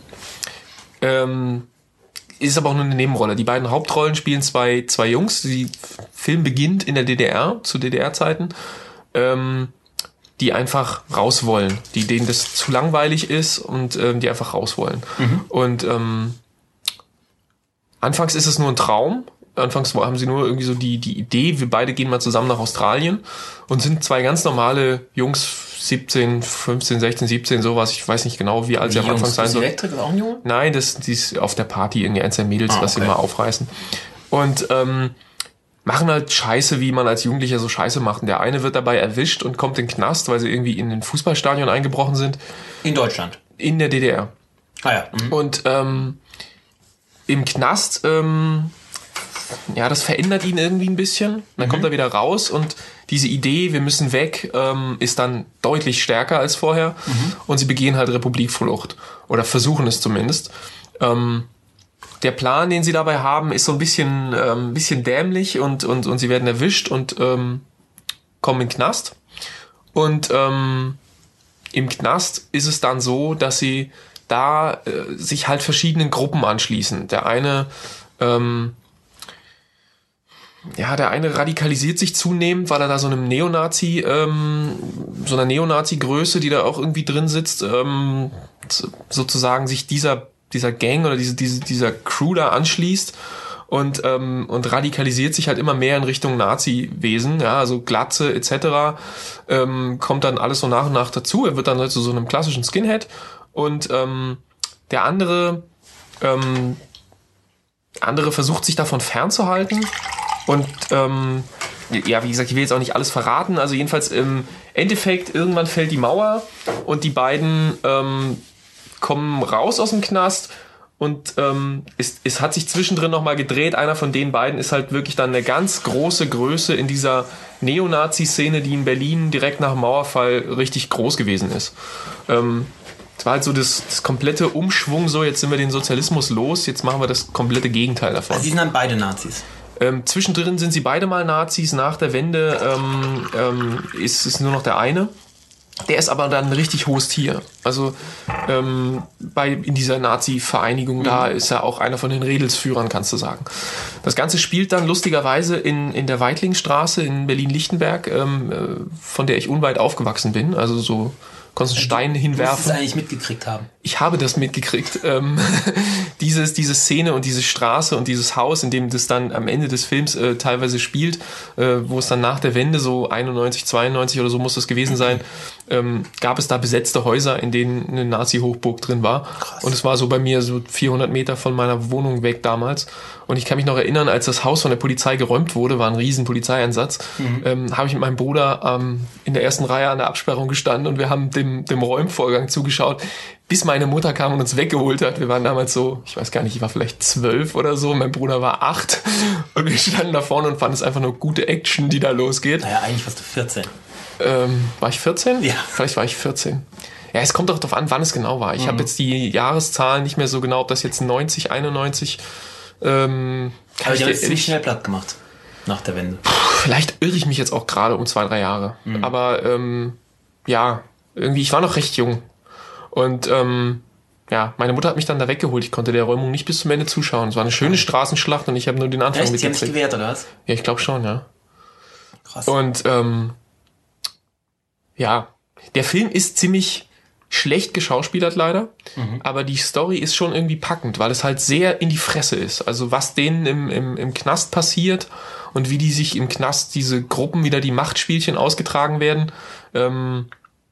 Speaker 2: Ähm, ist aber auch nur eine Nebenrolle. Die beiden Hauptrollen spielen zwei, zwei Jungs. Der Film beginnt in der D D R, zu D D R-Zeiten, ähm, die einfach raus wollen, die denen das zu langweilig ist und ähm, die einfach raus wollen. Und ähm, anfangs ist es nur ein Traum. Anfangs haben sie nur irgendwie so die, die Idee, wir beide gehen mal zusammen nach Australien und sind zwei ganz normale Jungs, siebzehn, fünfzehn, sechzehn, siebzehn, sowas. Ich weiß nicht genau, wie alt sie am Anfang sein
Speaker 3: Lucy
Speaker 2: sollen.
Speaker 3: Electric ist auch ein Junge?
Speaker 2: Nein, das, die ist auf der Party irgendwie eins der Mädels,
Speaker 3: Ah,
Speaker 2: was sie
Speaker 3: okay.
Speaker 2: mal aufreißen. Und ähm, machen halt Scheiße, wie man als Jugendlicher so Scheiße macht. Und der eine wird dabei erwischt und kommt in den Knast, weil sie irgendwie in ein Fußballstadion eingebrochen sind.
Speaker 3: In Deutschland.
Speaker 2: In der D D R.
Speaker 3: Ah ja. Mhm.
Speaker 2: Und ähm, im Knast, ähm, ja, das verändert ihn irgendwie ein bisschen. Dann kommt er wieder raus und diese Idee, wir müssen weg, ähm, ist dann deutlich stärker als vorher. Und sie begehen halt Republikflucht. Oder versuchen es zumindest. Ähm, der Plan, den sie dabei haben, ist so ein bisschen, ähm, bisschen dämlich und, und, und sie werden erwischt und ähm, kommen in den Knast. Und ähm, im Knast ist es dann so, dass sie da äh, sich halt verschiedenen Gruppen anschließen. Der eine, ähm, ja, der eine radikalisiert sich zunehmend, weil er da so einem Neonazi, ähm, so einer Neonazi-Größe, die da auch irgendwie drin sitzt, ähm, sozusagen sich dieser dieser Gang oder diese, diese, dieser Crew da anschließt und ähm, und radikalisiert sich halt immer mehr in Richtung Nazi-Wesen, ja, also Glatze et cetera. Ähm, kommt dann alles so nach und nach dazu. Er wird dann halt zu so einem klassischen Skinhead und ähm, der andere ähm, andere versucht sich davon fernzuhalten und ähm, ja, wie gesagt, ich will jetzt auch nicht alles verraten. Also jedenfalls im Endeffekt irgendwann fällt die Mauer und die beiden ähm, kommen raus aus dem Knast und ähm, es, es hat sich zwischendrin nochmal gedreht. Einer von den beiden ist halt wirklich dann eine ganz große Größe in dieser Neonazi-Szene, die in Berlin direkt nach dem Mauerfall richtig groß gewesen ist. Ähm, es war halt so das, das komplette Umschwung, so jetzt sind wir den Sozialismus los, jetzt machen wir das komplette Gegenteil davon.
Speaker 3: Also die sind dann beide Nazis.
Speaker 2: Ähm, zwischendrin sind sie beide mal Nazis, nach der Wende ähm, ähm, ist es nur noch der eine. Der ist aber dann ein richtig hohes Tier. Also ähm, bei, in dieser Nazi-Vereinigung da ist er auch einer von den Redelsführern, kannst du sagen. Das Ganze spielt dann lustigerweise in, in der Weitlingstraße in Berlin-Lichtenberg, ähm, äh, von der ich unweit aufgewachsen bin. Also so konntest einen Stein
Speaker 3: Du musst
Speaker 2: hinwerfen.
Speaker 3: es eigentlich mitgekriegt haben.
Speaker 2: Ich habe das mitgekriegt. Ähm, dieses, diese Szene und diese Straße und dieses Haus, in dem das dann am Ende des Films äh, teilweise spielt, äh, wo es dann nach der Wende, so einundneunzig, zweiundneunzig oder so muss das gewesen sein, ähm, gab es da besetzte Häuser, in denen eine Nazi-Hochburg drin war.
Speaker 3: Krass.
Speaker 2: Und es war so bei mir so vierhundert Meter von meiner Wohnung weg damals. Und ich kann mich noch erinnern, als das Haus von der Polizei geräumt wurde, war ein riesen Polizeieinsatz, mhm. ähm, habe ich mit meinem Bruder ähm, in der ersten Reihe an der Absperrung gestanden und wir haben dem, dem Räumvorgang zugeschaut, bis meine Mutter kam und uns weggeholt hat. Wir waren damals so, ich weiß gar nicht, ich war vielleicht zwölf oder so, mein Bruder war acht und wir standen da vorne und fanden es einfach nur gute Action, die da losgeht.
Speaker 3: Naja, eigentlich warst du vierzehn.
Speaker 2: Ähm, war ich vierzehn?
Speaker 3: Ja.
Speaker 2: Vielleicht war ich vierzehn. Ja, es kommt doch darauf an, wann es genau war. Ich mhm. habe jetzt die Jahreszahlen nicht mehr so genau, ob das jetzt neunzig, einundneunzig... Ähm,
Speaker 3: Aber ich habe es ziemlich schnell platt gemacht, nach der Wende.
Speaker 2: Puh, vielleicht irre ich mich jetzt auch gerade um zwei, drei Jahre. Mhm. Aber ähm, ja, irgendwie, ich war noch recht jung. Und ähm, ja, meine Mutter hat mich dann da weggeholt. Ich konnte der Räumung nicht bis zum Ende zuschauen. Es war eine schöne Straßenschlacht und ich habe nur den Anfang
Speaker 3: Echt?
Speaker 2: mitgekriegt.
Speaker 3: Sie haben sich gewehrt, oder was?
Speaker 2: Ja, ich glaube schon, ja.
Speaker 3: Krass.
Speaker 2: Und ähm, ja, der Film ist ziemlich schlecht geschauspielert leider, mhm. aber die Story ist schon irgendwie packend, weil es halt sehr in die Fresse ist. Also was denen im, im, im Knast passiert und wie die sich im Knast, diese Gruppen, wieder die Machtspielchen ausgetragen werden, ähm,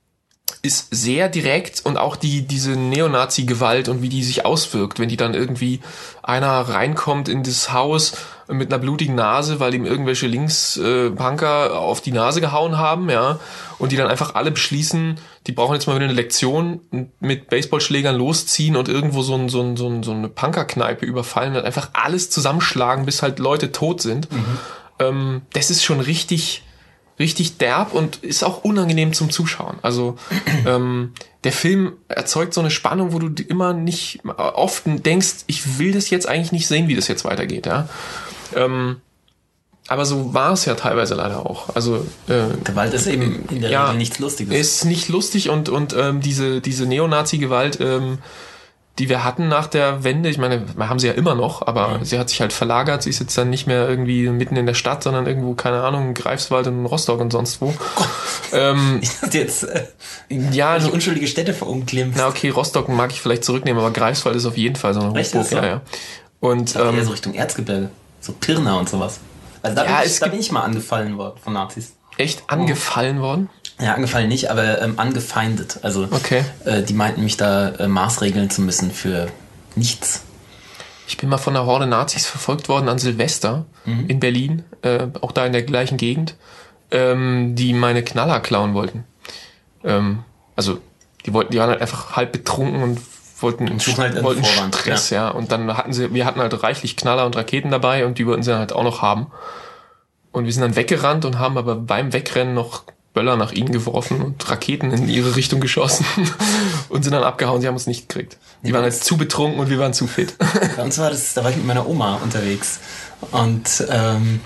Speaker 2: ist sehr direkt, und auch die diese Neonazi-Gewalt und wie die sich auswirkt, wenn die dann irgendwie einer reinkommt in das Haus mit einer blutigen Nase, weil ihm irgendwelche Links-Punker auf die Nase gehauen haben, ja, und die dann einfach alle beschließen, die brauchen jetzt mal wieder eine Lektion, mit Baseballschlägern losziehen und irgendwo so, ein, so, ein, so, ein, so eine Punkerkneipe überfallen und einfach alles zusammenschlagen, bis halt Leute tot sind. Mhm. Ähm, das ist schon richtig... richtig derb und ist auch unangenehm zum Zuschauen. Also ähm, der Film erzeugt so eine Spannung, wo du immer nicht oft denkst, ich will das jetzt eigentlich nicht sehen, wie das jetzt weitergeht. Ja? Ähm, aber so war es ja teilweise leider auch. Also äh,
Speaker 3: Gewalt ist eben in der
Speaker 2: ja,
Speaker 3: Regel nichts Lustiges.
Speaker 2: Ist nicht lustig und und ähm, diese diese Neonazi-Gewalt, ähm, die wir hatten nach der Wende, ich meine, wir haben sie ja immer noch, aber mhm. sie hat sich halt verlagert, sie ist jetzt dann nicht mehr irgendwie mitten in der Stadt, sondern irgendwo, keine Ahnung, in Greifswald und Rostock und sonst wo.
Speaker 3: Oh,
Speaker 2: ähm,
Speaker 3: ich dachte jetzt äh,
Speaker 2: ja,
Speaker 3: also unschuldige Städte verunglimpft.
Speaker 2: Na okay, Rostock mag ich vielleicht zurücknehmen, aber Greifswald ist auf jeden Fall so eine Hochburg. So? Ja, ja. Und,
Speaker 3: ähm, eher
Speaker 2: ähm,
Speaker 3: so Richtung Erzgebirge, so Pirna und sowas. Also da,
Speaker 2: ja,
Speaker 3: bin, ich, da bin ich mal angefallen worden von Nazis.
Speaker 2: Echt angefallen oh. worden?
Speaker 3: Ja, angefallen nicht, aber ähm, angefeindet. Also
Speaker 2: okay.
Speaker 3: äh, die meinten mich da äh, maßregeln zu müssen für nichts.
Speaker 2: Ich bin mal von einer Horde Nazis verfolgt worden an Silvester mhm. in Berlin, äh, auch da in der gleichen Gegend, ähm, die meine Knaller klauen wollten. Ähm, also die wollten, die waren halt einfach halb betrunken und wollten,
Speaker 3: und halt
Speaker 2: wollten Stress, ja. ja. Und dann hatten sie, wir hatten halt reichlich Knaller und Raketen dabei und die wollten sie halt auch noch haben. Und wir sind dann weggerannt und haben aber beim Wegrennen noch Böller nach ihnen geworfen und Raketen in ihre Richtung geschossen und sind dann abgehauen. Sie haben uns nicht gekriegt. Die waren jetzt zu betrunken und wir waren zu fit.
Speaker 3: Bei uns war das, da war ich mit meiner Oma unterwegs und ähm,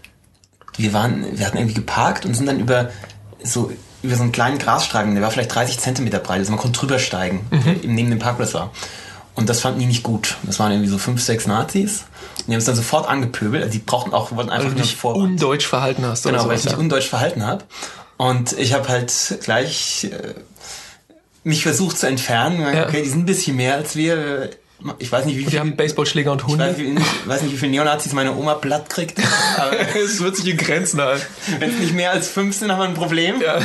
Speaker 3: wir waren, wir hatten irgendwie geparkt und sind dann über so über so einen kleinen Grasstreifen, der war vielleicht dreißig Zentimeter breit, also man konnte drüber steigen, mhm. der eben neben dem Parkplatz war. Und das fanden die nicht gut. Das waren irgendwie so fünf, sechs Nazis. Und die haben es dann sofort angepöbelt. Also die brauchten auch, wollten einfach
Speaker 2: nur
Speaker 3: vor.
Speaker 2: Undeutsch verhalten hast.
Speaker 3: Genau,
Speaker 2: oder
Speaker 3: weil ich
Speaker 2: ja.
Speaker 3: mich undeutsch verhalten habe. Und ich habe halt gleich äh, mich versucht zu entfernen.
Speaker 2: Ja.
Speaker 3: Okay, die sind ein bisschen mehr als wir. Ich weiß nicht, wie
Speaker 2: viel. Die haben Baseballschläger und Hunde.
Speaker 3: Ich weiß, wie, ich weiß nicht, wie viele Neonazis meine Oma platt kriegt.
Speaker 2: Es wird sich in Grenzen halten.
Speaker 3: Wenn es nicht mehr als fünf sind, haben wir ein Problem.
Speaker 2: Ja.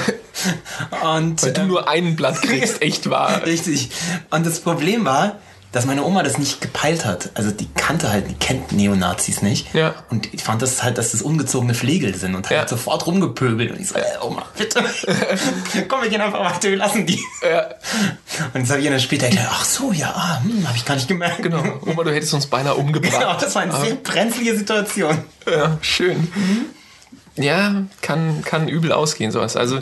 Speaker 3: Und,
Speaker 2: weil du ähm, nur einen Blatt kriegst, echt wahr.
Speaker 3: Richtig. Und das Problem war, dass meine Oma das nicht gepeilt hat. Also die kannte halt, die kennt Neonazis nicht.
Speaker 2: Ja.
Speaker 3: Und ich fand das halt, dass das ungezogene Flegel sind und hat
Speaker 2: ja.
Speaker 3: sofort rumgepöbelt. Und ich so, äh, Oma, bitte. Komm, wir gehen einfach weiter, wir lassen die.
Speaker 2: Ja.
Speaker 3: Und das habe ich dann später gedacht, ach so, ja, ah, hm, habe ich gar nicht gemerkt.
Speaker 2: Genau. Oma, du hättest uns beinahe umgebracht.
Speaker 3: Genau, das war eine sehr brenzlige Situation.
Speaker 2: Ja, schön. Mhm. Ja, kann, kann übel ausgehen, sowas. Also,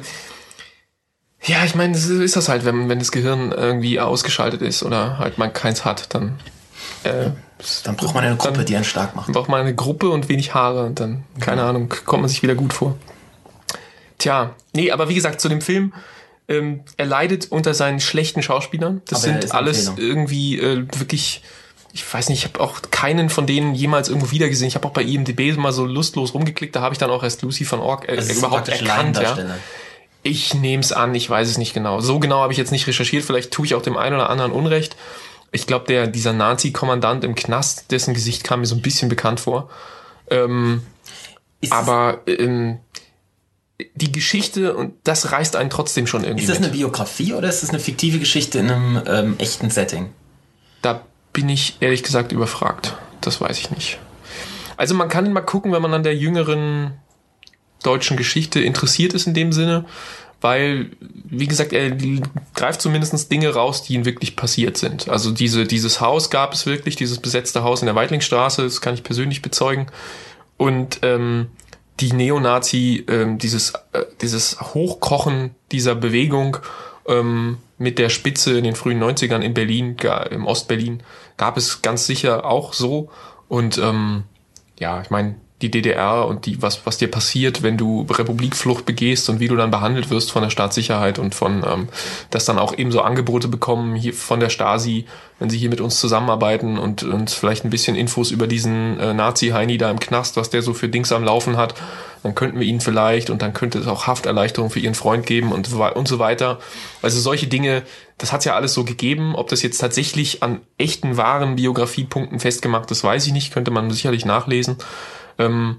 Speaker 2: ja, ich meine, so ist das halt, wenn, wenn das Gehirn irgendwie ausgeschaltet ist oder halt man keins hat, dann äh,
Speaker 3: dann braucht man eine Gruppe, die einen stark macht.
Speaker 2: Dann braucht man eine Gruppe und wenig Haare und dann, keine Ahnung, kommt man sich wieder gut vor. Tja, nee, aber wie gesagt, zu dem Film, ähm, er leidet unter seinen schlechten Schauspielern. Das aber sind alles irgendwie äh, wirklich, ich weiß nicht, ich habe auch keinen von denen jemals irgendwo wiedergesehen. Ich habe auch bei I M D B mal so lustlos rumgeklickt, da habe ich dann auch erst Lucy von Ork äh, also überhaupt erkannt. Ja. Ich nehme es an, ich weiß es nicht genau. So genau habe ich jetzt nicht recherchiert, vielleicht tue ich auch dem einen oder anderen Unrecht. Ich glaube, der dieser Nazi-Kommandant im Knast, dessen Gesicht kam mir so ein bisschen bekannt vor. Ähm, aber ähm, die Geschichte, und das reißt einen trotzdem schon irgendwie
Speaker 3: Ist das
Speaker 2: mit.
Speaker 3: eine Biografie oder ist das eine fiktive Geschichte in einem ähm, echten Setting?
Speaker 2: Da bin ich ehrlich gesagt überfragt. Das weiß ich nicht. Also man kann mal gucken, wenn man an der jüngeren deutschen Geschichte interessiert ist in dem Sinne, weil, wie gesagt, er greift zumindest Dinge raus, die ihm wirklich passiert sind. Also diese, dieses Haus gab es wirklich, dieses besetzte Haus in der Weitlingstraße, das kann ich persönlich bezeugen. Und ähm, die Neonazi, ähm, dieses, äh, dieses Hochkochen dieser Bewegung ähm, mit der Spitze in den frühen neunzigern in Berlin, gar, im Ostberlin, gab es ganz sicher auch so. Und ähm, ja, ich meine, die D D R und die, was, was dir passiert, wenn du Republikflucht begehst und wie du dann behandelt wirst von der Staatssicherheit und von, ähm, dass dann auch eben so Angebote bekommen hier von der Stasi, wenn sie hier mit uns zusammenarbeiten und uns vielleicht ein bisschen Infos über diesen äh, Nazi-Heini da im Knast, was der so für Dings am Laufen hat, dann könnten wir ihn vielleicht und dann könnte es auch Hafterleichterung für ihren Freund geben und so, und so weiter. Also solche Dinge, das hat's ja alles so gegeben. Ob das jetzt tatsächlich an echten, wahren Biografiepunkten festgemacht ist, weiß ich nicht, könnte man sicherlich nachlesen. Ähm,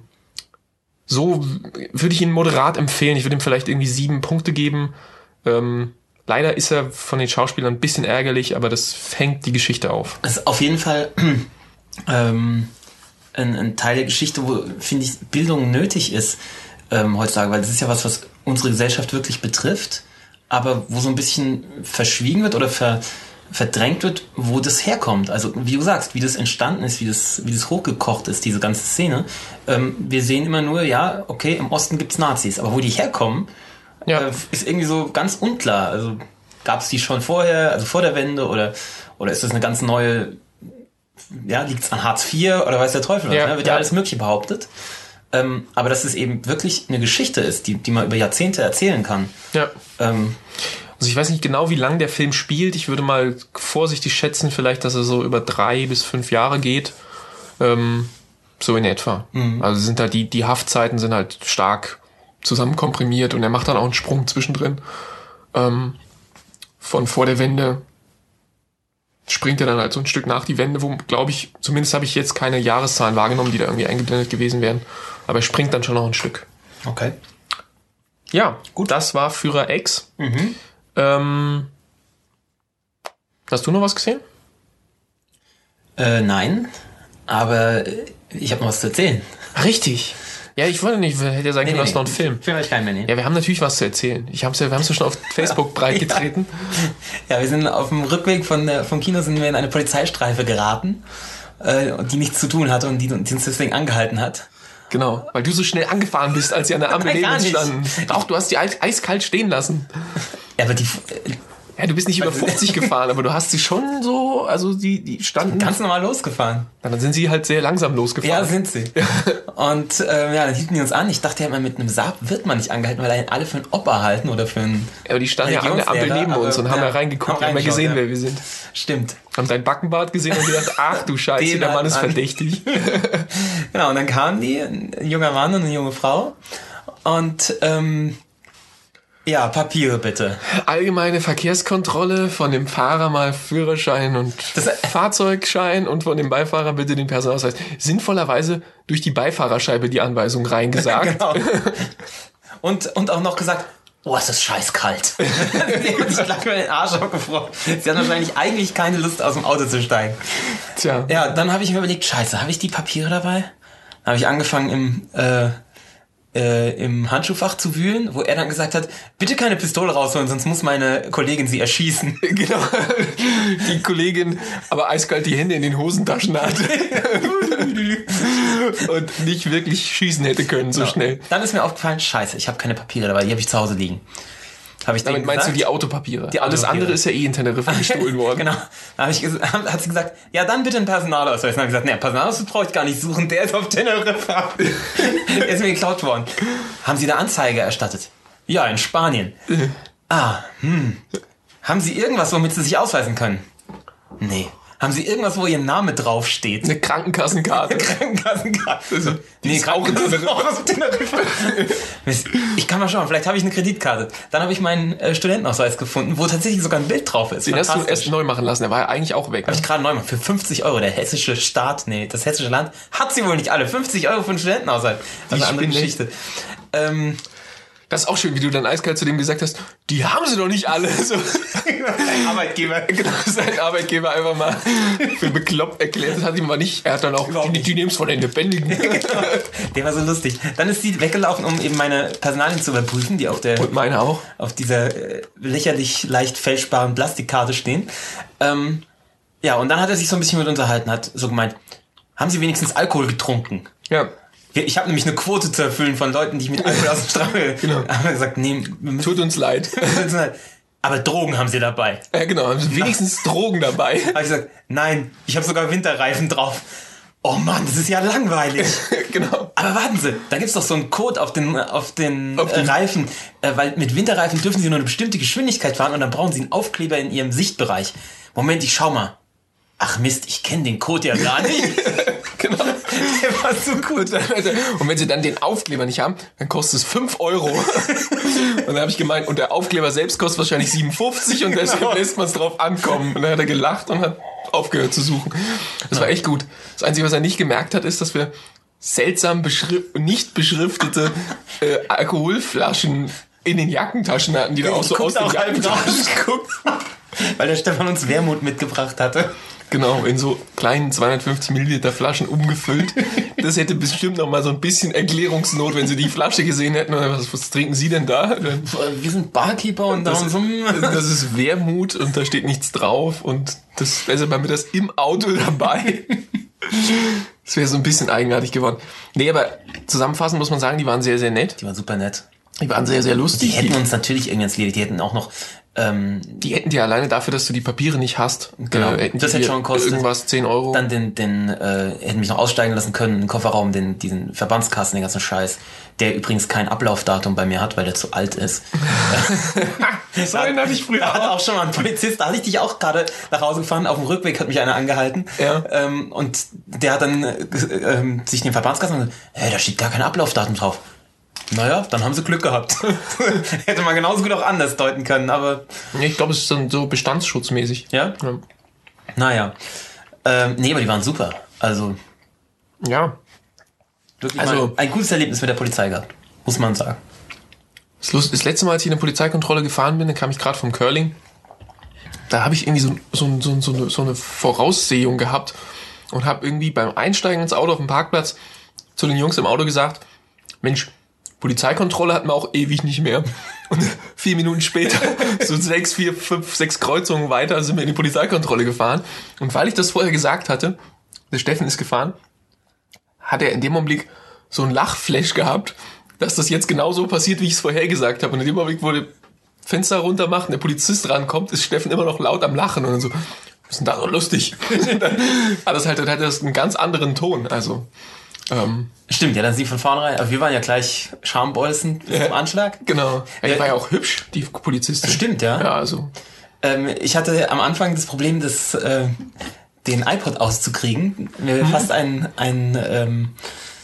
Speaker 2: so würde ich ihn moderat empfehlen. Ich würde ihm vielleicht irgendwie sieben Punkte geben. Ähm, leider ist er von den Schauspielern ein bisschen ärgerlich, aber das fängt die Geschichte auf.
Speaker 3: Das ist auf jeden Fall ähm, ein, ein Teil der Geschichte, wo, finde ich, Bildung nötig ist ähm, heutzutage, weil das ist ja was, was unsere Gesellschaft wirklich betrifft, aber wo so ein bisschen verschwiegen wird oder ver verdrängt wird, wo das herkommt. Also wie du sagst, wie das entstanden ist, wie das, wie das hochgekocht ist, diese ganze Szene. Ähm, wir sehen immer nur, ja, okay, im Osten gibt's Nazis, aber wo die herkommen,
Speaker 2: Ja.
Speaker 3: äh, ist irgendwie so ganz unklar. Also gab's die schon vorher, also vor der Wende, oder oder ist das eine ganz neue, ja, liegt's an Hartz vier oder weiß der Teufel was,
Speaker 2: Ja,
Speaker 3: ne? Wird
Speaker 2: ja.
Speaker 3: ja alles Mögliche behauptet. Ähm, aber dass es eben wirklich eine Geschichte ist, die, die man über Jahrzehnte erzählen kann.
Speaker 2: Ja.
Speaker 3: Ähm,
Speaker 2: Also ich weiß nicht genau, wie lang der Film spielt. Ich würde mal vorsichtig schätzen, vielleicht, dass er so über drei bis fünf Jahre geht. Ähm, so in etwa. Mhm. Also sind halt die, die Haftzeiten sind halt stark zusammenkomprimiert und er macht dann auch einen Sprung zwischendrin. Ähm, von vor der Wende springt er dann halt so ein Stück nach die Wende, wo, glaube ich, zumindest habe ich jetzt keine Jahreszahlen wahrgenommen, die da irgendwie eingeblendet gewesen wären. Aber er springt dann schon noch ein Stück.
Speaker 3: okay.
Speaker 2: Ja, gut. Das war Führer X.
Speaker 3: Mhm.
Speaker 2: Ähm, hast du noch was gesehen?
Speaker 3: Äh, nein, aber ich habe noch was zu erzählen.
Speaker 2: Richtig. Ja, ich wollte nicht, hätte ja sagen können, du hast noch einen Film.
Speaker 3: Film habe ich keinen mehr, nee.
Speaker 2: Ja, wir haben natürlich was zu erzählen. Ich hab's ja, wir haben es ja schon auf Facebook breitgetreten.
Speaker 3: Ja, wir sind auf dem Rückweg von der, vom Kino sind wir in eine Polizeistreife geraten, äh, die nichts zu tun hatte und die, die uns deswegen angehalten hat.
Speaker 2: Genau, weil du so schnell angefahren bist, als sie an der Ampel
Speaker 3: Nein,
Speaker 2: neben
Speaker 3: gar
Speaker 2: uns
Speaker 3: nicht.
Speaker 2: standen. Doch, du hast die eis- eiskalt stehen lassen.
Speaker 3: Ja, aber die
Speaker 2: Ja, du bist nicht über fünfzig gefahren, aber du hast sie schon so, also die, die standen...
Speaker 3: ganz normal losgefahren.
Speaker 2: Ja, dann sind sie halt sehr langsam losgefahren.
Speaker 3: Ja, sind sie. Und ähm, ja, dann hielten die uns an. Ich dachte ja immer, mit einem Saab wird man nicht angehalten, weil einen alle für einen Opa halten oder für einen...
Speaker 2: Aber die standen ja an der Ampel
Speaker 3: Religionslehrer,
Speaker 2: neben uns und
Speaker 3: aber,
Speaker 2: haben
Speaker 3: ja,
Speaker 2: da reingeguckt,
Speaker 3: haben
Speaker 2: haben ja gesehen,
Speaker 3: reingeschaut,
Speaker 2: wer
Speaker 3: ja.
Speaker 2: wir sind.
Speaker 3: Stimmt.
Speaker 2: Haben dein Backenbart gesehen und gedacht, ach du Scheiße,
Speaker 3: Den
Speaker 2: der Mann ist
Speaker 3: an-
Speaker 2: verdächtig.
Speaker 3: Genau, und dann kamen die, ein junger Mann und eine junge Frau. Und ähm, ja, Papiere bitte.
Speaker 2: Allgemeine Verkehrskontrolle, von dem Fahrer mal Führerschein und
Speaker 3: Das-
Speaker 2: Fahrzeugschein und von dem Beifahrer bitte den Personalausweis. Sinnvollerweise durch die Beifahrerscheibe die Anweisung reingesagt.
Speaker 3: Genau. Und, und auch noch gesagt, oh, es ist scheiß kalt. Ich lag mir den Arsch aufgefroren. Sie hatten wahrscheinlich eigentlich keine Lust, aus dem Auto zu steigen.
Speaker 2: Tja.
Speaker 3: Ja, dann habe ich mir überlegt, scheiße, habe ich die Papiere dabei? Dann habe ich angefangen im, äh, äh, im Handschuhfach zu wühlen, wo er dann gesagt hat, bitte keine Pistole rausholen, sonst muss meine Kollegin sie erschießen.
Speaker 2: Genau. Die Kollegin aber eiskalt die Hände in den Hosentaschen hatte. Und nicht wirklich schießen hätte können so
Speaker 3: Genau.
Speaker 2: schnell.
Speaker 3: Dann ist mir aufgefallen, scheiße, ich habe keine Papiere dabei, die habe ich zu Hause liegen. Habe ich
Speaker 2: Damit
Speaker 3: denen
Speaker 2: meinst
Speaker 3: gesagt?
Speaker 2: du die Autopapiere?
Speaker 3: Die
Speaker 2: Alles
Speaker 3: Autopapiere.
Speaker 2: andere ist ja eh in Teneriffa gestohlen worden.
Speaker 3: Genau. Da hab ich ges- hat sie gesagt, ja, dann bitte einen Personalausweis. Dann habe ich gesagt, ne, Personalausweis brauche ich gar nicht suchen, der ist auf Teneriffa. Der ist mir geklaut worden. Haben Sie da Anzeige erstattet? Ja, in Spanien. Ah, hm. Haben Sie irgendwas, womit Sie sich ausweisen können? Nee. Haben Sie irgendwas, wo Ihr Name draufsteht?
Speaker 2: Eine Krankenkassenkarte.
Speaker 3: Krankenkassenkarte.
Speaker 2: Also, die
Speaker 3: Nee,
Speaker 2: ist auch in
Speaker 3: Krankenkasse
Speaker 2: Teneriffa.
Speaker 3: auch auf Teneriffa. Mist. Ich kann mal schauen, vielleicht habe ich eine Kreditkarte. Dann habe ich meinen äh, Studentenausweis gefunden, wo tatsächlich sogar ein Bild drauf ist.
Speaker 2: Den hast du
Speaker 3: Fantastisch.
Speaker 2: erst neu machen lassen, der war ja eigentlich auch weg.
Speaker 3: Habe ich gerade neu gemacht. Für fünfzig Euro. Der hessische Staat, nee, das hessische Land hat sie wohl nicht alle. fünfzig Euro für einen Studentenausweis. Das ist eine andere
Speaker 2: Spinne.
Speaker 3: Geschichte. Ähm,
Speaker 2: Das ist auch schön, wie du dann eiskalt zu dem gesagt hast, die haben sie doch nicht alle. So.
Speaker 3: Sein Arbeitgeber.
Speaker 2: Genau, sein Arbeitgeber einfach mal für bekloppt erklärt. Das hat ihm aber nicht. Er hat dann auch,
Speaker 3: Überhaupt
Speaker 2: die, die nehmen es von den Lebendigen.
Speaker 3: Der war so lustig. Dann ist sie weggelaufen, um eben meine Personalien zu überprüfen, die auf der
Speaker 2: Und meine auch.
Speaker 3: auf dieser äh, lächerlich leicht fälschbaren Plastikkarte stehen. Ähm, ja, und dann hat er sich so ein bisschen mit unterhalten, hat so gemeint, haben Sie wenigstens Alkohol getrunken?
Speaker 2: Ja.
Speaker 3: Ich habe nämlich eine Quote zu erfüllen von Leuten, die ich mit Alkohol aus dem Strafe.
Speaker 2: Genau.
Speaker 3: Haben wir gesagt, nee, wir müssen,
Speaker 2: Tut uns leid.
Speaker 3: aber Drogen haben Sie dabei.
Speaker 2: Ja, genau. Haben sie wenigstens Drogen dabei.
Speaker 3: Habe ich gesagt, nein, ich habe sogar Winterreifen drauf. Oh Mann, das ist ja langweilig.
Speaker 2: Genau.
Speaker 3: Aber warten Sie, da gibt's doch so einen Code auf den, auf den,
Speaker 2: Auf den-
Speaker 3: äh, Reifen, äh, weil mit Winterreifen dürfen Sie nur eine bestimmte Geschwindigkeit fahren und dann brauchen Sie einen Aufkleber in Ihrem Sichtbereich. Moment, ich schau mal. Ach Mist, ich kenne den Code ja gar nicht.
Speaker 2: Genau.
Speaker 3: Der war so gut.
Speaker 2: Und, dann, und wenn sie dann den Aufkleber nicht haben, dann kostet es fünf Euro. Und dann habe ich gemeint, und der Aufkleber selbst kostet wahrscheinlich siebenundfünfzig und deswegen
Speaker 3: Genau.
Speaker 2: lässt man es drauf ankommen. Und dann hat er gelacht und hat aufgehört zu suchen. Das war echt gut. Das Einzige, was er nicht gemerkt hat, ist, dass wir seltsam beschrif- nicht beschriftete äh, Alkoholflaschen in den Jackentaschen hatten, die da auch so aus den
Speaker 3: Guckt auch halb
Speaker 2: Jackentaschen
Speaker 3: raus.
Speaker 2: gucken.
Speaker 3: Weil der Stefan uns Wermut mitgebracht hatte.
Speaker 2: Genau, in so kleinen zweihundertfünfzig Milliliter Flaschen umgefüllt. Das hätte bestimmt noch mal so ein bisschen Erklärungsnot, wenn sie die Flasche gesehen hätten. Oder was, was trinken Sie denn da?
Speaker 3: Wir sind Barkeeper und da
Speaker 2: Das,
Speaker 3: und so.
Speaker 2: das ist Wermut und da steht nichts drauf. Und das, also haben wir das im Auto dabei. Das wäre so ein bisschen eigenartig geworden. Nee, aber zusammenfassend muss man sagen, die waren sehr, sehr nett.
Speaker 3: Die waren super nett.
Speaker 2: Die waren sehr, sehr
Speaker 3: Die
Speaker 2: lustig.
Speaker 3: hätten uns natürlich irgendwie ins Leben, die hätten auch noch, ähm,
Speaker 2: Die hätten dir alleine dafür, dass du die Papiere nicht hast,
Speaker 3: Genau.
Speaker 2: äh, hätten
Speaker 3: Das
Speaker 2: die
Speaker 3: hätte
Speaker 2: dir
Speaker 3: schon gekostet.
Speaker 2: irgendwas zehn Euro.
Speaker 3: dann den, den, äh, hätten mich noch aussteigen lassen können, den Kofferraum, den, diesen Verbandskasten, den ganzen Scheiß, der übrigens kein Ablaufdatum bei mir hat, weil der zu alt ist.
Speaker 2: So einen hatte ich früher
Speaker 3: Da hat
Speaker 2: auch.
Speaker 3: auch schon mal ein Polizist, da hatte ich dich auch gerade nach Hause gefahren, auf dem Rückweg hat mich einer angehalten.
Speaker 2: Ja.
Speaker 3: Ähm, und der hat dann äh, ähm, sich den Verbandskasten und gesagt, hey, da steht gar kein Ablaufdatum drauf. Naja, dann haben sie Glück gehabt. Hätte man genauso gut auch anders deuten können, aber
Speaker 2: Ich glaube, es ist dann so bestandsschutzmäßig.
Speaker 3: ja,
Speaker 2: Ja.
Speaker 3: naja. Ähm, nee, aber die waren super. Also
Speaker 2: Ja.
Speaker 3: wirklich
Speaker 2: Also-
Speaker 3: mal ein gutes Erlebnis mit der Polizei gehabt, muss man sagen.
Speaker 2: Das, Lust, das letzte Mal, als ich in eine Polizeikontrolle gefahren bin, dann kam ich gerade vom Curling. Da habe ich irgendwie so, so, so, so, eine, so eine Voraussehung gehabt und habe irgendwie beim Einsteigen ins Auto auf dem Parkplatz zu den Jungs im Auto gesagt, Mensch, Polizeikontrolle hatten wir auch ewig nicht mehr. Und vier Minuten später, so sechs, vier, fünf, sechs Kreuzungen weiter, sind wir in die Polizeikontrolle gefahren. Und weil ich das vorher gesagt hatte, der Steffen ist gefahren, hat er in dem Augenblick so ein Lachflash gehabt, dass das jetzt genau so passiert, wie ich es vorher gesagt habe. Und in dem Augenblick, wo der Fenster runter macht und der Polizist rankommt, ist Steffen immer noch laut am Lachen und dann so, was ist denn da so lustig? Dann hat das halt, dann hat das einen ganz anderen Ton. Also, ähm,
Speaker 3: Stimmt, ja, dann sind die von vornherein, aber wir waren ja gleich Schambolzen bis zum Anschlag.
Speaker 2: genau. Ja, die
Speaker 3: Ja.
Speaker 2: war ja auch hübsch, die Polizistin.
Speaker 3: Stimmt, ja.
Speaker 2: Ja, also.
Speaker 3: Ähm, ich hatte am Anfang das Problem, das, äh, den iPod auszukriegen. Mir wäre fast ein, ein, ähm,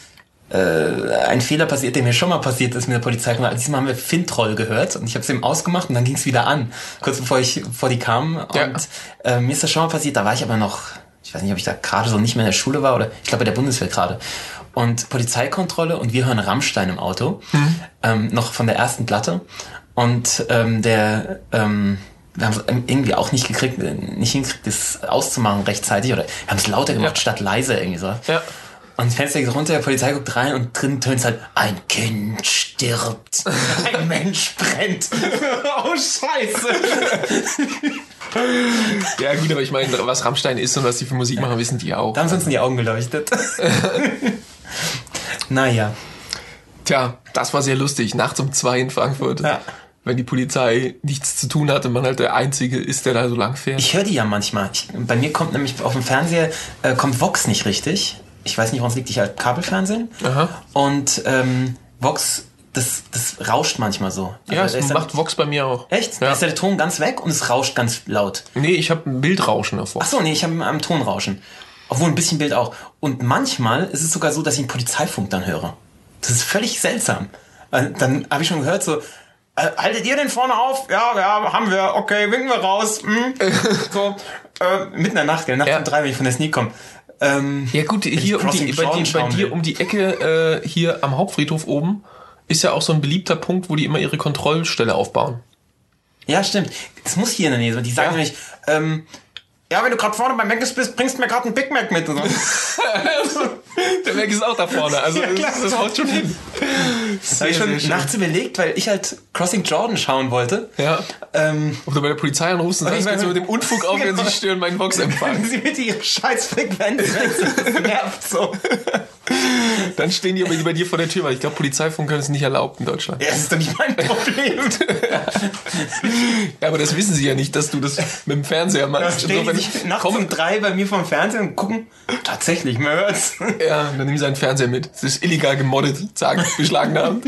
Speaker 3: äh, ein Fehler passiert, der mir schon mal passiert ist mit der Polizei. Diesmal haben wir Fintroll gehört und ich habe es eben ausgemacht und dann ging es wieder an, kurz bevor ich vor die kam. Und
Speaker 2: Ja.
Speaker 3: äh, mir ist das schon mal passiert, da war ich aber noch, ich weiß nicht, ob ich da gerade so nicht mehr in der Schule war oder ich glaube bei der Bundeswehr gerade. Und Polizeikontrolle und wir hören Rammstein im Auto, ähm, noch von der ersten Platte. Und ähm, der, ähm, wir haben es irgendwie auch nicht gekriegt, nicht hingekriegt, das auszumachen rechtzeitig. Oder wir haben es lauter gemacht
Speaker 2: Ja.
Speaker 3: statt leise irgendwie so.
Speaker 2: Ja.
Speaker 3: Und das Fenster geht runter, der Polizei guckt rein und drin tönt halt, ein Kind stirbt, ein Mensch brennt. Oh Scheiße.
Speaker 2: Ja, gut, aber ich meine, was Rammstein ist und was die für Musik machen, wissen die auch.
Speaker 3: Da haben sie uns in die Augen geleuchtet. Naja.
Speaker 2: Tja, das war sehr lustig. Nachts um zwei in Frankfurt.
Speaker 3: Ja.
Speaker 2: Wenn die Polizei nichts zu tun hat und man halt der Einzige ist, der da so lang fährt.
Speaker 3: Ich höre die ja manchmal. Ich, bei mir kommt nämlich auf dem Fernseher, äh, kommt Vox nicht richtig. Ich weiß nicht, woran es liegt, ich halt Kabelfernsehen.
Speaker 2: Aha.
Speaker 3: Und ähm, Vox, das, das rauscht manchmal so.
Speaker 2: Ja,
Speaker 3: Also, da
Speaker 2: es
Speaker 3: ist
Speaker 2: macht Vox bei mir auch.
Speaker 3: dann, echt? Da
Speaker 2: Ja.
Speaker 3: ist der Ton ganz weg und es rauscht ganz laut.
Speaker 2: Nee, ich habe ein Bildrauschen auf Vox.
Speaker 3: Ach so, nee, ich habe am Tonrauschen. Obwohl ein bisschen Bild auch. Und manchmal ist es sogar so, dass ich einen Polizeifunk dann höre. Das ist völlig seltsam. Äh, Dann habe ich schon gehört so, äh, haltet ihr den vorne auf? Ja, ja, haben wir. Okay, winken wir raus. Hm. So, äh, mitten in der Nacht, gell, nachts
Speaker 2: Ja.
Speaker 3: um drei, wenn ich von der Sneak komme. Ähm,
Speaker 2: Ja gut, hier um die,
Speaker 3: Crossing
Speaker 2: bei,
Speaker 3: Brown
Speaker 2: die, bei
Speaker 3: schauen
Speaker 2: dir
Speaker 3: will.
Speaker 2: um die Ecke, äh, hier am Hauptfriedhof oben, ist ja auch so ein beliebter Punkt, wo die immer ihre Kontrollstelle aufbauen.
Speaker 3: Ja, stimmt. Das muss hier in der Nähe sein. Die sagen
Speaker 2: Ja.
Speaker 3: nämlich, ähm, ja, wenn du gerade vorne beim Mc's bist, bringst du mir gerade einen Big Mac mit. Und so.
Speaker 2: Der Mac ist auch da vorne, also
Speaker 3: Ja, klar.
Speaker 2: das, das haut schon hin.
Speaker 3: Das habe ich schon
Speaker 2: sehr schön.
Speaker 3: nachts überlegt, weil ich halt Crossing Jordan schauen wollte.
Speaker 2: Ja.
Speaker 3: Ähm,
Speaker 2: Oder bei der Polizei anrufst und
Speaker 3: Und ich
Speaker 2: sagst,
Speaker 3: meine-
Speaker 2: mit dem Unfug auf, wenn
Speaker 3: Genau.
Speaker 2: sie stören meinen Vox-Empfang.
Speaker 3: Wenn sie mit ihrer scheiß Frequenz wechseln, das nervt so.
Speaker 2: Dann stehen die aber bei dir vor der Tür, weil ich glaube, Polizeifunk können es nicht erlaubt in Deutschland.
Speaker 3: Ja, das ist doch nicht mein Problem.
Speaker 2: Ja, aber das wissen sie ja nicht, dass du das mit dem Fernseher
Speaker 3: Da
Speaker 2: machst.
Speaker 3: stehen die
Speaker 2: Insofern
Speaker 3: sich nachts
Speaker 2: kommen-
Speaker 3: um drei bei mir vom Fernsehen und gucken, tatsächlich, man hört's.
Speaker 2: Ja, dann nimm seinen Fernseher mit. Das ist illegal gemoddet, zack, beschlagnahmt.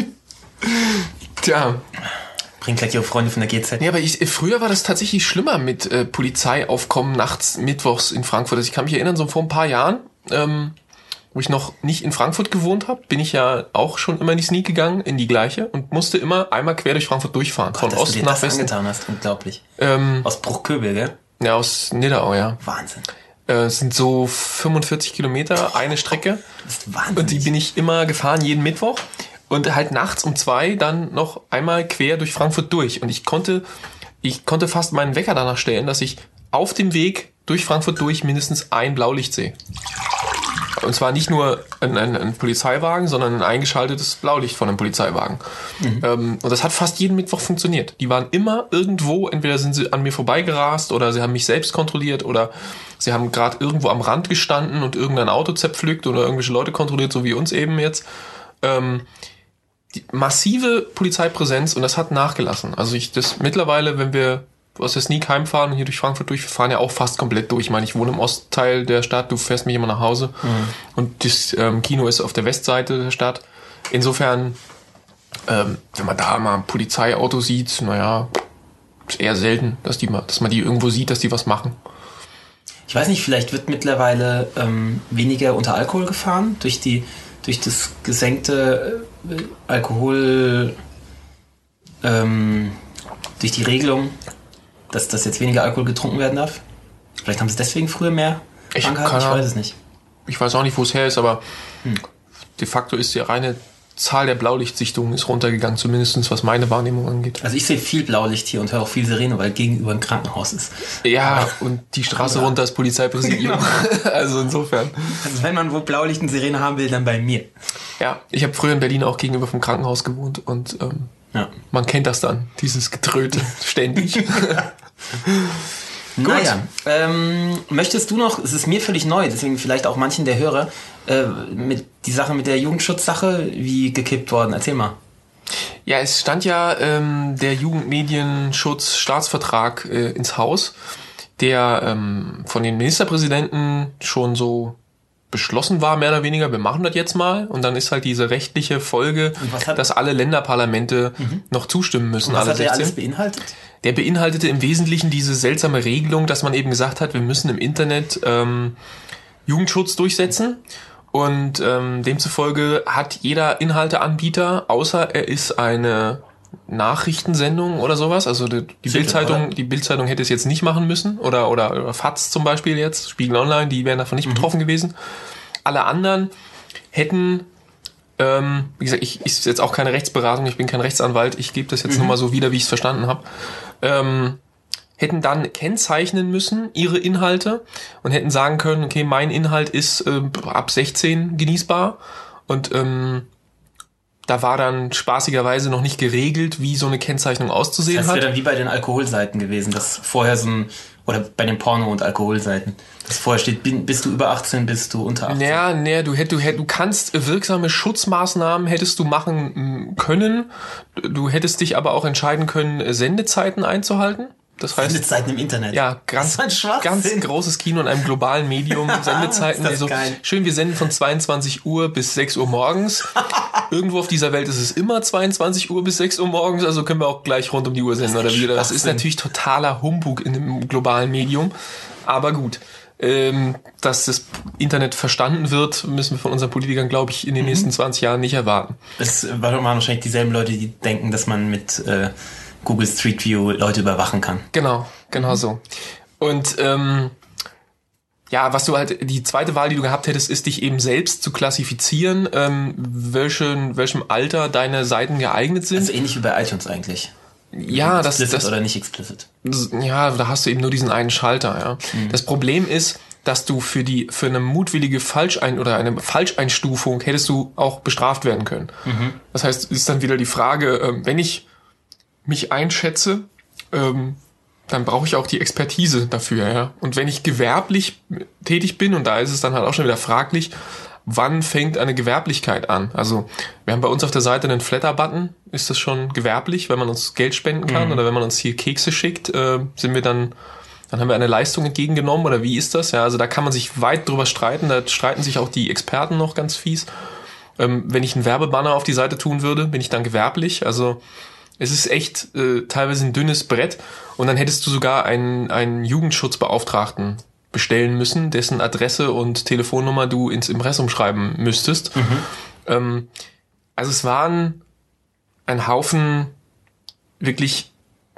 Speaker 2: Tja.
Speaker 3: Bring gleich ihre Freunde von der G Z.
Speaker 2: Ja, aber ich, früher war das tatsächlich schlimmer mit äh, Polizeiaufkommen nachts, mittwochs in Frankfurt. Also ich kann mich erinnern, so vor ein paar Jahren, ähm, wo ich noch nicht in Frankfurt gewohnt habe, bin ich ja auch schon immer in die Sneak gegangen, in die gleiche und musste immer einmal quer durch Frankfurt durchfahren, von
Speaker 3: Dass du
Speaker 2: Osten
Speaker 3: dir
Speaker 2: nach
Speaker 3: das
Speaker 2: Westen.
Speaker 3: angetan hast, unglaublich.
Speaker 2: Ähm,
Speaker 3: Aus Bruchköbel, gell?
Speaker 2: ja, aus Nidderau, ja.
Speaker 3: Wahnsinn.
Speaker 2: Äh, es sind so fünfundvierzig Kilometer, eine Strecke.
Speaker 3: Das ist Wahnsinn.
Speaker 2: Und die bin ich immer gefahren, jeden Mittwoch. Und halt nachts um zwei dann noch einmal quer durch Frankfurt durch. Und ich konnte, ich konnte fast meinen Wecker danach stellen, dass ich auf dem Weg durch Frankfurt durch mindestens ein Blaulicht sehe. Und zwar nicht nur ein, ein, ein Polizeiwagen, sondern ein eingeschaltetes Blaulicht von einem Polizeiwagen. Mhm. Ähm, und das hat fast jeden Mittwoch funktioniert. Die waren immer irgendwo, entweder sind sie an mir vorbeigerast oder sie haben mich selbst kontrolliert oder sie haben gerade irgendwo am Rand gestanden und irgendein Auto zerpflückt oder irgendwelche Leute kontrolliert, so wie uns eben jetzt. Ähm, die massive Polizeipräsenz und das hat nachgelassen. Also ich das mittlerweile, wenn wir aus der Sneak heimfahren und hier durch Frankfurt durch, wir fahren ja auch fast komplett durch. Ich meine, ich wohne im Ostteil der Stadt, du fährst mich immer nach Hause mhm. und das ähm, Kino ist auf der Westseite der Stadt. Insofern, ähm, wenn man da mal ein Polizeiauto sieht, naja, ist eher selten, dass, die mal, dass man die irgendwo sieht, dass die was machen.
Speaker 3: Ich weiß nicht, vielleicht wird mittlerweile ähm, weniger unter Alkohol gefahren durch die durch das gesenkte äh, Alkohol ähm, durch die Regelung, dass, dass jetzt weniger Alkohol getrunken werden darf. Vielleicht haben sie deswegen früher mehr
Speaker 2: Ich,
Speaker 3: angehalten, ich weiß es nicht.
Speaker 2: Ich weiß auch nicht, wo es her ist, aber
Speaker 3: hm.
Speaker 2: de facto ist die reine Zahl der Blaulichtsichtungen ist runtergegangen, zumindest was meine Wahrnehmung angeht.
Speaker 3: Also ich sehe viel Blaulicht hier und höre auch viel Sirene, weil gegenüber ein Krankenhaus ist.
Speaker 2: Ja, und die Straße runter ist Polizeipräsidium. Genau. Also insofern.
Speaker 3: Also wenn man wo Blaulicht und Sirene haben will, dann bei mir.
Speaker 2: Ja, ich habe früher in Berlin auch gegenüber vom Krankenhaus gewohnt und ähm,
Speaker 3: ja.
Speaker 2: man kennt das dann, dieses Getröte ständig.
Speaker 3: Naja, ähm, möchtest du noch, es ist mir völlig neu, deswegen vielleicht auch manchen der Hörer, äh, mit die Sache mit der Jugendschutzsache, wie gekippt worden? Erzähl mal.
Speaker 2: Ja, es stand ja ähm, der Jugendmedienschutz-Staatsvertrag äh, ins Haus, der ähm, von den Ministerpräsidenten schon so beschlossen war, mehr oder weniger, wir machen das jetzt mal. Und dann ist halt diese rechtliche Folge,
Speaker 3: hat,
Speaker 2: dass alle Länderparlamente mhm. noch zustimmen müssen.
Speaker 3: Und was
Speaker 2: alle
Speaker 3: hat der alles beinhaltet?
Speaker 2: Der beinhaltete im Wesentlichen diese seltsame Regelung, dass man eben gesagt hat, wir müssen im Internet ähm, Jugendschutz durchsetzen. Und ähm, demzufolge hat jeder Inhalteanbieter, außer er ist eine Nachrichtensendung oder sowas, also die, die Bildzeitung, die Bildzeitung hätte es jetzt nicht machen müssen oder, oder oder F A Z zum Beispiel jetzt, Spiegel Online, die wären davon nicht mhm. betroffen gewesen. Alle anderen hätten, ähm, wie gesagt, ich ist jetzt auch keine Rechtsberatung, ich bin kein Rechtsanwalt, ich gebe das jetzt mhm. nochmal so wieder, wie ich es verstanden habe, ähm, hätten dann kennzeichnen müssen ihre Inhalte und hätten sagen können, okay, mein Inhalt ist äh, ab sechzehn genießbar und ähm, da war dann spaßigerweise noch nicht geregelt, wie so eine Kennzeichnung auszusehen
Speaker 3: das heißt,
Speaker 2: hat.
Speaker 3: Das wäre dann wie bei den Alkoholseiten gewesen, das vorher so ein, oder bei den Porno- und Alkoholseiten, das vorher steht, bist du über achtzehn, bist du unter achtzehn.
Speaker 2: Naja, naja, du, hätt, du, hätt, du kannst wirksame Schutzmaßnahmen hättest du machen können, du hättest dich aber auch entscheiden können, Sendezeiten einzuhalten. Das heißt,
Speaker 3: Sendezeiten im Internet.
Speaker 2: Ja, ganz, ganz großes Kino in einem globalen Medium. Sendezeiten. Also schön, wir senden von zweiundzwanzig Uhr bis sechs Uhr morgens. Irgendwo auf dieser Welt ist es immer zweiundzwanzig Uhr bis sechs Uhr morgens, also können wir auch gleich rund um die Uhr senden oder wieder. Das ist natürlich totaler Humbug in einem globalen Medium. Aber gut. Ähm, dass das Internet verstanden wird, müssen wir von unseren Politikern, glaube ich, in den mhm. nächsten zwanzig Jahren nicht erwarten.
Speaker 3: Das waren wahrscheinlich dieselben Leute, die denken, dass man mit äh, Google Street View Leute überwachen kann.
Speaker 2: Genau, genau so. Und ähm, ja, was du halt, die zweite Wahl, die du gehabt hättest, ist dich eben selbst zu klassifizieren, ähm, welchen, welchem Alter deine Seiten geeignet sind.
Speaker 3: Also ähnlich wie bei iTunes eigentlich.
Speaker 2: Ja, das,
Speaker 3: explicit
Speaker 2: das
Speaker 3: oder nicht explicit.
Speaker 2: Ja, da hast du eben nur diesen einen Schalter, ja. Mhm. Das Problem ist, dass du für die für eine mutwillige Falschein oder eine Falscheinstufung hättest du auch bestraft werden können. Mhm. Das heißt, ist dann wieder die Frage, ähm, wenn ich mich einschätze, ähm, dann brauche ich auch die Expertise dafür, ja. Und wenn ich gewerblich tätig bin, und da ist es dann halt auch schon wieder fraglich, wann fängt eine Gewerblichkeit an? Also wir haben bei uns auf der Seite einen Flatter-Button. Ist das schon gewerblich, wenn man uns Geld spenden kann? Mhm. Oder wenn man uns hier Kekse schickt, äh, sind wir dann, dann haben wir eine Leistung entgegengenommen? Oder wie ist das? Ja, also da kann man sich weit drüber streiten. Da streiten sich auch die Experten noch ganz fies. Ähm, wenn ich einen Werbebanner auf die Seite tun würde, bin ich dann gewerblich. Also es ist echt äh, teilweise ein dünnes Brett. Und dann hättest du sogar einen, einen Jugendschutzbeauftragten bestellen müssen, dessen Adresse und Telefonnummer du ins Impressum schreiben müsstest. Mhm. Ähm, also es waren ein Haufen wirklich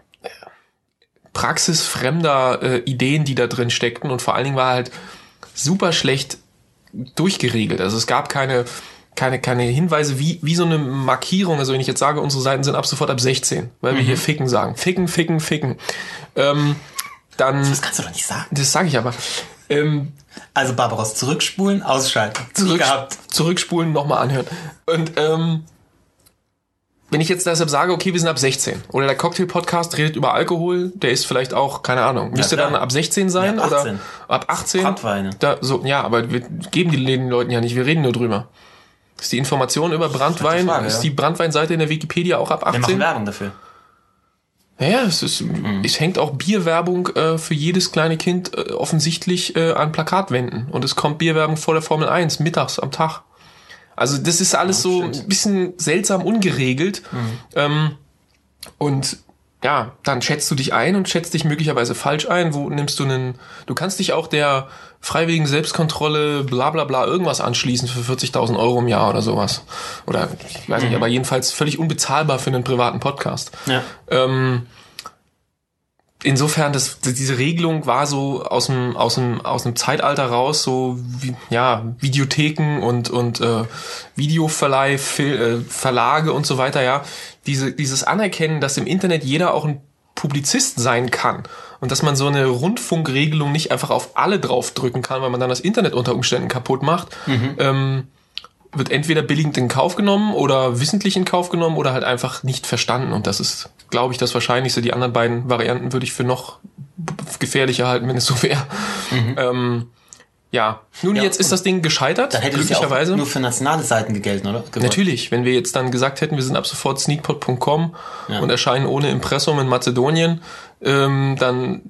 Speaker 2: praxisfremder äh, Ideen, die da drin steckten, und vor allen Dingen war halt super schlecht durchgeregelt. Also es gab keine keine keine Hinweise, wie wie so eine Markierung. Also wenn ich jetzt sage, unsere Seiten sind ab sofort ab sechzehn, weil mhm. wir hier ficken sagen. Ficken, ficken, ficken. Ähm, Dann,
Speaker 3: das kannst du doch nicht sagen.
Speaker 2: Das sage ich aber. Ähm,
Speaker 3: also Barbaros, zurückspulen, ausschalten.
Speaker 2: Zurück, gehabt. Zurückspulen, nochmal anhören. Und ähm, wenn ich jetzt deshalb sage, okay, wir sind ab sechzehn, oder der Cocktail-Podcast redet über Alkohol, der ist vielleicht auch, keine Ahnung, müsste ja, dann ab sechzehn sein? Ja, ab achtzehn. Oder ab achtzehn?
Speaker 3: Brandweine.
Speaker 2: Da, so, ja, aber wir geben die den Leuten ja nicht, wir reden nur drüber. Ist die Information über Brandwein, Frage, ist ja. die Brandweinseite in der Wikipedia auch ab achtzehn?
Speaker 3: Wir machen Werbung dafür.
Speaker 2: Ja, es ist, mhm. es hängt auch Bierwerbung äh, für jedes kleine Kind äh, offensichtlich äh, an Plakatwänden. Und es kommt Bierwerbung vor der Formel eins, mittags am Tag. Also das ist alles ja, so ein bisschen seltsam ungeregelt. Mhm. Ähm, und ja, dann schätzt du dich ein und schätzt dich möglicherweise falsch ein. Wo nimmst du einen, du kannst dich auch der freiwilligen Selbstkontrolle bla bla bla irgendwas anschließen für vierzigtausend Euro im Jahr oder sowas. Oder ich weiß nicht, mhm. aber jedenfalls völlig unbezahlbar für einen privaten Podcast. Ja. Ähm, insofern, das, diese Regelung war so aus dem, aus dem, aus dem Zeitalter raus, so wie, ja, Videotheken und, und äh, Videoverleih, Fil- äh, Verlage und so weiter, ja. Diese, dieses Anerkennen, dass im Internet jeder auch ein Publizist sein kann und dass man so eine Rundfunkregelung nicht einfach auf alle draufdrücken kann, weil man dann das Internet unter Umständen kaputt macht, mhm. ähm, wird entweder billigend in Kauf genommen oder wissentlich in Kauf genommen oder halt einfach nicht verstanden. Und das ist, glaube ich, das Wahrscheinlichste. Die anderen beiden Varianten würde ich für noch gefährlicher halten, wenn es so wäre. Mhm. Ähm, ja, nun ja, jetzt ist das Ding gescheitert,
Speaker 3: dann hätte glücklicherweise. Es ja auch nur für nationale Seiten gegelten, oder? Gewollt.
Speaker 2: Natürlich, wenn wir jetzt dann gesagt hätten, wir sind ab sofort sneakpot punkt com ja. und erscheinen ohne Impressum in Mazedonien, ähm, dann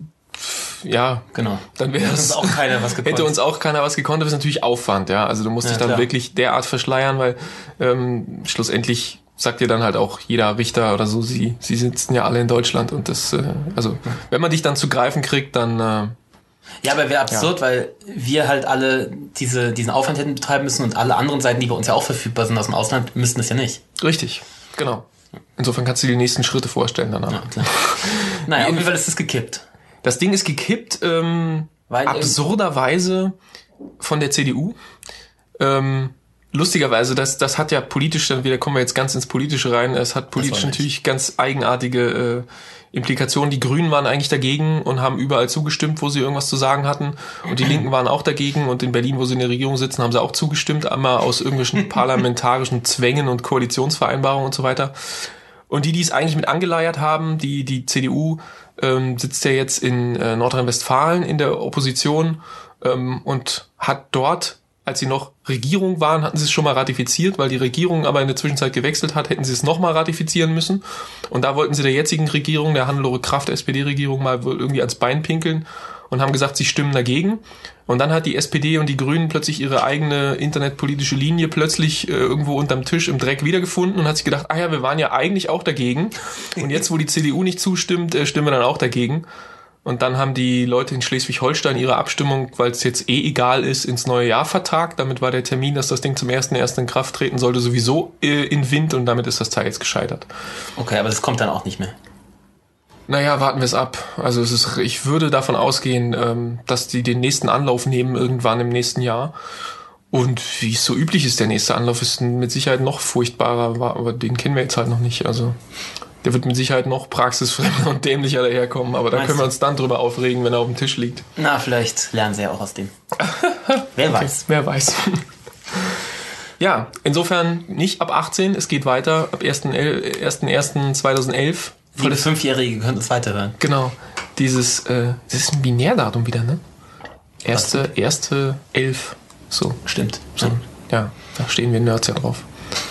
Speaker 2: ja,
Speaker 3: genau.
Speaker 2: Dann wäre es
Speaker 3: auch keiner was gekonnt.
Speaker 2: Hätte uns auch keiner was gekonnt, das ist natürlich Aufwand, ja. Also du musst ja, dich dann klar. wirklich derart verschleiern, weil ähm, schlussendlich sagt dir dann halt auch jeder Richter oder so, sie sie sitzen ja alle in Deutschland und das, äh, also wenn man dich dann zu greifen kriegt, dann äh,
Speaker 3: ja, aber wäre absurd, ja. weil wir halt alle diese diesen Aufwand hätten betreiben müssen und alle anderen Seiten, die bei uns ja auch verfügbar sind aus dem Ausland, müssten das ja nicht.
Speaker 2: Richtig, genau. Insofern kannst du dir die nächsten Schritte vorstellen danach.
Speaker 3: Ja, klar. Naja, auf jeden Fall ist es gekippt.
Speaker 2: Das Ding ist gekippt, ähm, weil absurderweise von der C D U. Ähm, lustigerweise, das, das hat ja politisch, dann wieder kommen wir jetzt ganz ins Politische rein, es hat politisch natürlich ganz eigenartige äh, Implikationen. Die Grünen waren eigentlich dagegen und haben überall zugestimmt, wo sie irgendwas zu sagen hatten. Und die Linken waren auch dagegen. Und in Berlin, wo sie in der Regierung sitzen, haben sie auch zugestimmt, einmal aus irgendwelchen parlamentarischen Zwängen und Koalitionsvereinbarungen und so weiter. Und die, die es eigentlich mit angeleiert haben, die, die C D U, ähm, sitzt ja jetzt in äh, Nordrhein-Westfalen in der Opposition ähm, und hat dort, als sie noch Regierung waren, hatten sie es schon mal ratifiziert, weil die Regierung aber in der Zwischenzeit gewechselt hat, hätten sie es nochmal ratifizieren müssen. Und da wollten sie der jetzigen Regierung, der Hannelore Kraft S P D-Regierung, mal wohl irgendwie ans Bein pinkeln und haben gesagt, sie stimmen dagegen. Und dann hat die S P D und die Grünen plötzlich ihre eigene internetpolitische Linie plötzlich äh, irgendwo unterm Tisch im Dreck wiedergefunden und hat sich gedacht, ah ja, wir waren ja eigentlich auch dagegen. Und jetzt, wo die C D U nicht zustimmt, äh, stimmen wir dann auch dagegen. Und dann haben die Leute in Schleswig-Holstein ihre Abstimmung, weil es jetzt eh egal ist, ins neue Jahr vertagt. Damit war der Termin, dass das Ding zum ersten ersten in Kraft treten sollte, sowieso äh, in Wind und damit ist das Teil jetzt gescheitert.
Speaker 3: Okay, aber das kommt dann auch nicht mehr.
Speaker 2: Naja, warten wir es ab. Also es ist, ich würde davon ausgehen, ähm, dass die den nächsten Anlauf nehmen irgendwann im nächsten Jahr. Und wie es so üblich ist, der nächste Anlauf ist mit Sicherheit noch furchtbarer, aber den kennen wir jetzt halt noch nicht. Also der wird mit Sicherheit noch praxisfremder und dämlicher daherkommen, aber da
Speaker 3: Meinst
Speaker 2: können wir
Speaker 3: du?
Speaker 2: uns dann drüber aufregen, wenn er auf dem Tisch liegt.
Speaker 3: Na, vielleicht lernen sie ja auch aus dem. Wer
Speaker 2: Okay,
Speaker 3: weiß.
Speaker 2: wer weiß. Ja, insofern nicht ab achtzehn, es geht weiter ab erster erster zweitausendelf.
Speaker 3: Liebe Fünfjährige können es weiterhören.
Speaker 2: Genau, dieses, äh, das ist ein Binärdatum wieder, ne? Erste, erste, elf, so.
Speaker 3: Stimmt.
Speaker 2: So, ja, da stehen wir Nerds ja drauf.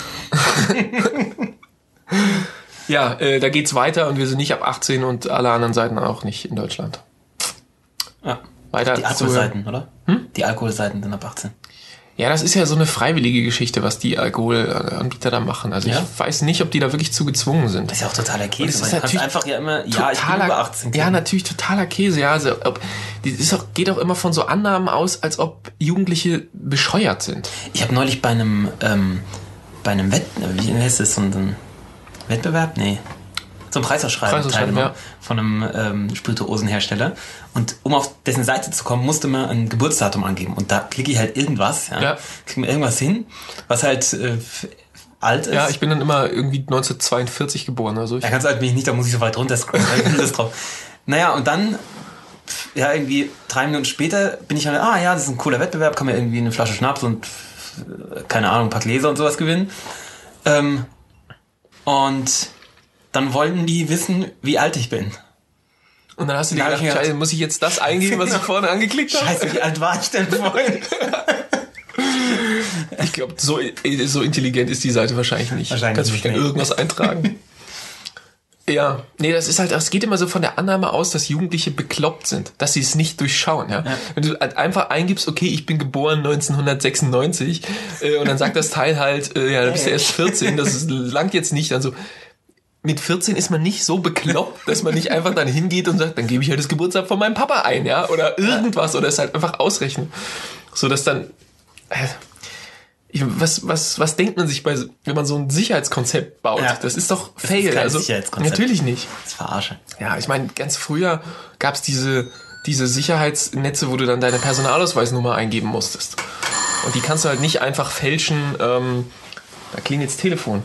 Speaker 2: Ja, äh, da geht's weiter und wir sind nicht ab achtzehn und alle anderen Seiten auch nicht in Deutschland.
Speaker 3: Ja.
Speaker 2: Weiter
Speaker 3: Die Alkoholseiten, oder? Hm? Die Alkoholseiten sind ab achtzehn.
Speaker 2: Ja, das ist ja so eine freiwillige Geschichte, was die Alkoholanbieter da machen. Also
Speaker 3: Ja?
Speaker 2: ich weiß nicht, ob die da wirklich zu gezwungen sind.
Speaker 3: Das ist ja auch totaler Käse.
Speaker 2: Das ist
Speaker 3: weil du kannst
Speaker 2: natürlich
Speaker 3: einfach ja immer, ja, ich bin
Speaker 2: totaler,
Speaker 3: über achtzehn.
Speaker 2: ja, natürlich totaler Käse. Ja, also, ob, die ist auch, geht auch immer von so Annahmen aus, als ob Jugendliche bescheuert sind.
Speaker 3: Ich habe neulich bei einem, ähm, bei einem Wett, wie heißt das, so ein Wettbewerb? Nee. So ein Preisausschreiben,
Speaker 2: Preisausschreiben,
Speaker 3: teilgenommen
Speaker 2: ja.
Speaker 3: von einem ähm, Spirituosenhersteller. Und um auf dessen Seite zu kommen, musste man ein Geburtsdatum angeben. Und da klicke ich halt irgendwas, ja,
Speaker 2: Ja.
Speaker 3: klicke mir irgendwas hin, was halt äh, f- alt ist.
Speaker 2: Ja, ich bin dann immer irgendwie neunzehnhundertzweiundvierzig geboren. Also ich,
Speaker 3: Ja, ganz alt bin ich nicht, da muss ich so weit runter scrollen. Da ist das drauf. Naja, und dann, ja, irgendwie drei Minuten später bin ich halt, ah ja, das ist ein cooler Wettbewerb, kann man irgendwie eine Flasche Schnaps und, keine Ahnung, ein paar Gläser und sowas gewinnen. Ähm, und dann wollten die wissen, wie alt ich bin.
Speaker 2: und dann hast du dir
Speaker 3: Da hab
Speaker 2: gedacht,
Speaker 3: ich mir gedacht-
Speaker 2: Scheiße, muss ich jetzt das eingeben, was ich vorne angeklickt habe?
Speaker 3: Scheiße, wie alt war ich denn vorhin?
Speaker 2: Ich glaube, so, so intelligent ist die Seite wahrscheinlich nicht.
Speaker 3: Wahrscheinlich
Speaker 2: Kannst du
Speaker 3: nicht,
Speaker 2: nicht
Speaker 3: nee.
Speaker 2: irgendwas eintragen. Ja, nee, das ist halt, es geht immer so von der Annahme aus, dass Jugendliche bekloppt sind, dass sie es nicht durchschauen, ja.
Speaker 3: Ja.
Speaker 2: Wenn du halt einfach eingibst, okay, ich bin geboren neunzehnhundertsechsundneunzig, äh, und dann sagt das Teil halt, äh, ja, du bist ja erst vierzehn, das ist, langt jetzt nicht, also, mit vierzehn ist man nicht so bekloppt, dass man nicht einfach dann hingeht und sagt, dann gebe ich halt das Geburtstag von meinem Papa ein, ja, oder irgendwas, oder es halt einfach ausrechnen. So dass dann, äh, ich, was, was, was denkt man sich bei, wenn man so ein Sicherheitskonzept baut?
Speaker 3: Ja.
Speaker 2: Das ist doch
Speaker 3: Das
Speaker 2: fail.
Speaker 3: ist kein
Speaker 2: also,
Speaker 3: Sicherheitskonzept.
Speaker 2: natürlich nicht.
Speaker 3: Das verarsche.
Speaker 2: Ja, ich meine, ganz früher gab's diese, diese Sicherheitsnetze, wo du dann deine Personalausweisnummer eingeben musstest. Und die kannst du halt nicht einfach fälschen. Ähm, da klingelt das Telefon.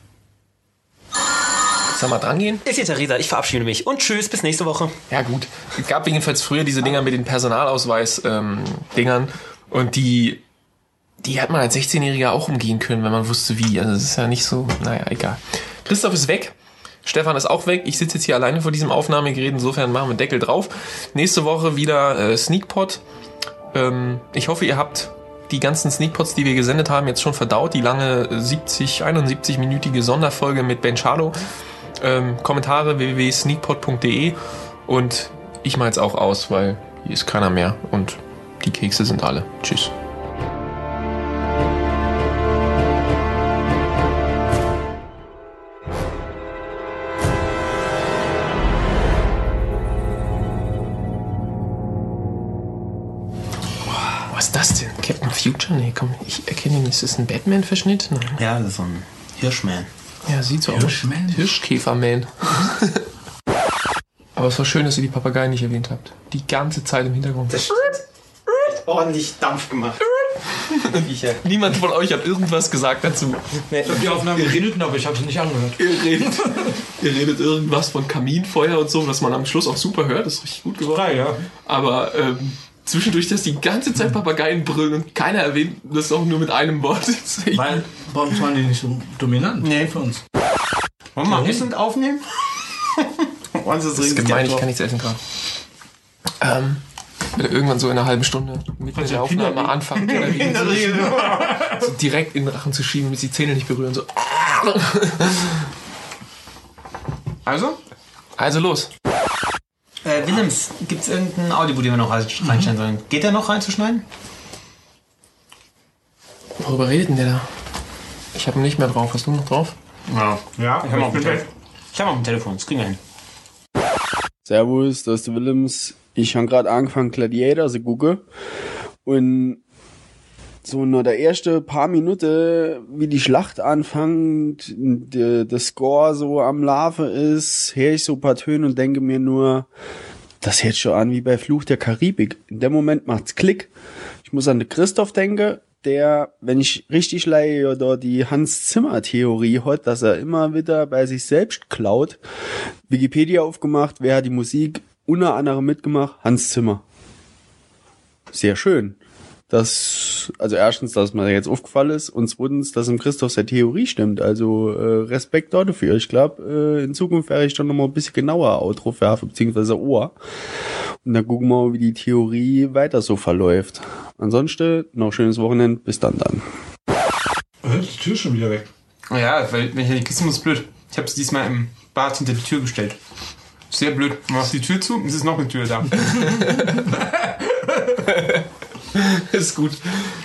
Speaker 2: Soll mal dran gehen?
Speaker 3: Ist hier Theresa, ich verabschiede mich und tschüss, bis nächste Woche.
Speaker 2: Ja gut, es gab jedenfalls früher diese Dinger mit den Personalausweis-Dingern und die, die hat man als sechzehnjähriger auch umgehen können, wenn man wusste wie. Also es ist ja nicht so, naja, egal. Christoph ist weg, Stefan ist auch weg, ich sitze jetzt hier alleine vor diesem Aufnahmegerät, insofern machen wir Deckel drauf. Nächste Woche wieder äh, Sneakpot. Ähm, ich hoffe, ihr habt die ganzen Sneakpots, die wir gesendet haben, jetzt schon verdaut. Die lange siebzig, einundsiebzig-minütige Sonderfolge mit Ben Charlo. Ähm, Kommentare w w w punkt sneakpot punkt d e und ich mache jetzt auch aus, weil hier ist keiner mehr und die Kekse sind alle. Tschüss. Was ist das denn? Captain Future? Nee, komm, ich erkenne ihn. Ist das ein Batman-Verschnitt? Nein.
Speaker 3: Ja, das ist so ein Hirschman.
Speaker 2: Ja, sieht so
Speaker 1: Hirschman?
Speaker 2: aus. Hirschkäferman. Aber es war schön, dass ihr die Papageien nicht erwähnt habt. Die ganze Zeit im Hintergrund.
Speaker 3: Das stimmt. Ordentlich Dampf gemacht.
Speaker 2: Niemand von euch hat irgendwas gesagt dazu.
Speaker 1: Ich habe die Aufnahme geredet, aber ich habe sie nicht angehört.
Speaker 2: Ihr redet, ihr redet irgendwas von Kaminfeuer und so, was man am Schluss auch super hört. Das ist richtig gut geworden.
Speaker 1: Drei, ja.
Speaker 2: Aber ähm, zwischendurch, dass die ganze Zeit Papageien brüllen und keiner erwähnt das auch nur mit einem Wort. Das ist echt-
Speaker 1: Weil bei uns waren die nicht so dominant.
Speaker 3: Nee.
Speaker 1: Für uns.
Speaker 3: Wollen wir mal Russland aufnehmen? das
Speaker 2: Das ist gemein, ich kann nichts essen gerade. Ähm, wenn irgendwann so in einer halben Stunde mitten in
Speaker 1: Also
Speaker 2: der Aufnahme
Speaker 1: Kinder-
Speaker 2: anfangen, so, so direkt in den Rachen zu schieben, bis die Zähne nicht berühren. So.
Speaker 3: Also?
Speaker 2: Also los.
Speaker 3: Äh, Willems, gibt es irgendein Audio, den wir noch reinstellen sollen? Geht der noch reinzuschneiden?
Speaker 2: Worüber redet denn der da? Ich habe ihn nicht mehr drauf. Hast du noch drauf?
Speaker 3: Ja.
Speaker 1: Ja,
Speaker 3: Ich habe noch, hab noch ein Telefon, das kriegen wir hin.
Speaker 4: Servus, da ist der Willems. Ich habe gerade angefangen, Gladiator zu gucken. Und so nur der erste paar Minuten, wie die Schlacht anfängt, der, der Score so am Laufen ist, höre ich so ein paar Töne und denke mir nur, das hört schon an wie bei Fluch der Karibik. In dem Moment macht's Klick. Ich muss an den Christoph denken, der, wenn ich richtig leihe, oder die Hans-Zimmer-Theorie hat, dass er immer wieder bei sich selbst klaut. Wikipedia aufgemacht, wer hat die Musik unter anderem mitgemacht? Hans Zimmer. Sehr schön. Das, also erstens, dass mir jetzt aufgefallen ist und zweitens, dass im Christoph seine Theorie stimmt. Also äh, Respekt dafür. Ich glaube, äh, in Zukunft werde ich dann noch mal ein bisschen genauer Outro werfen, beziehungsweise Ohr. Und dann gucken wir mal, wie die Theorie weiter so verläuft. Ansonsten, noch schönes Wochenende. Bis dann dann.
Speaker 5: Die Tür ist schon wieder weg.
Speaker 3: Ja, weil wenn ich an die Kiste muss, blöd. Ich habe es diesmal im Bad hinter die Tür gestellt. Sehr blöd. Man macht die Tür zu, es ist noch eine Tür da.
Speaker 2: Ist gut.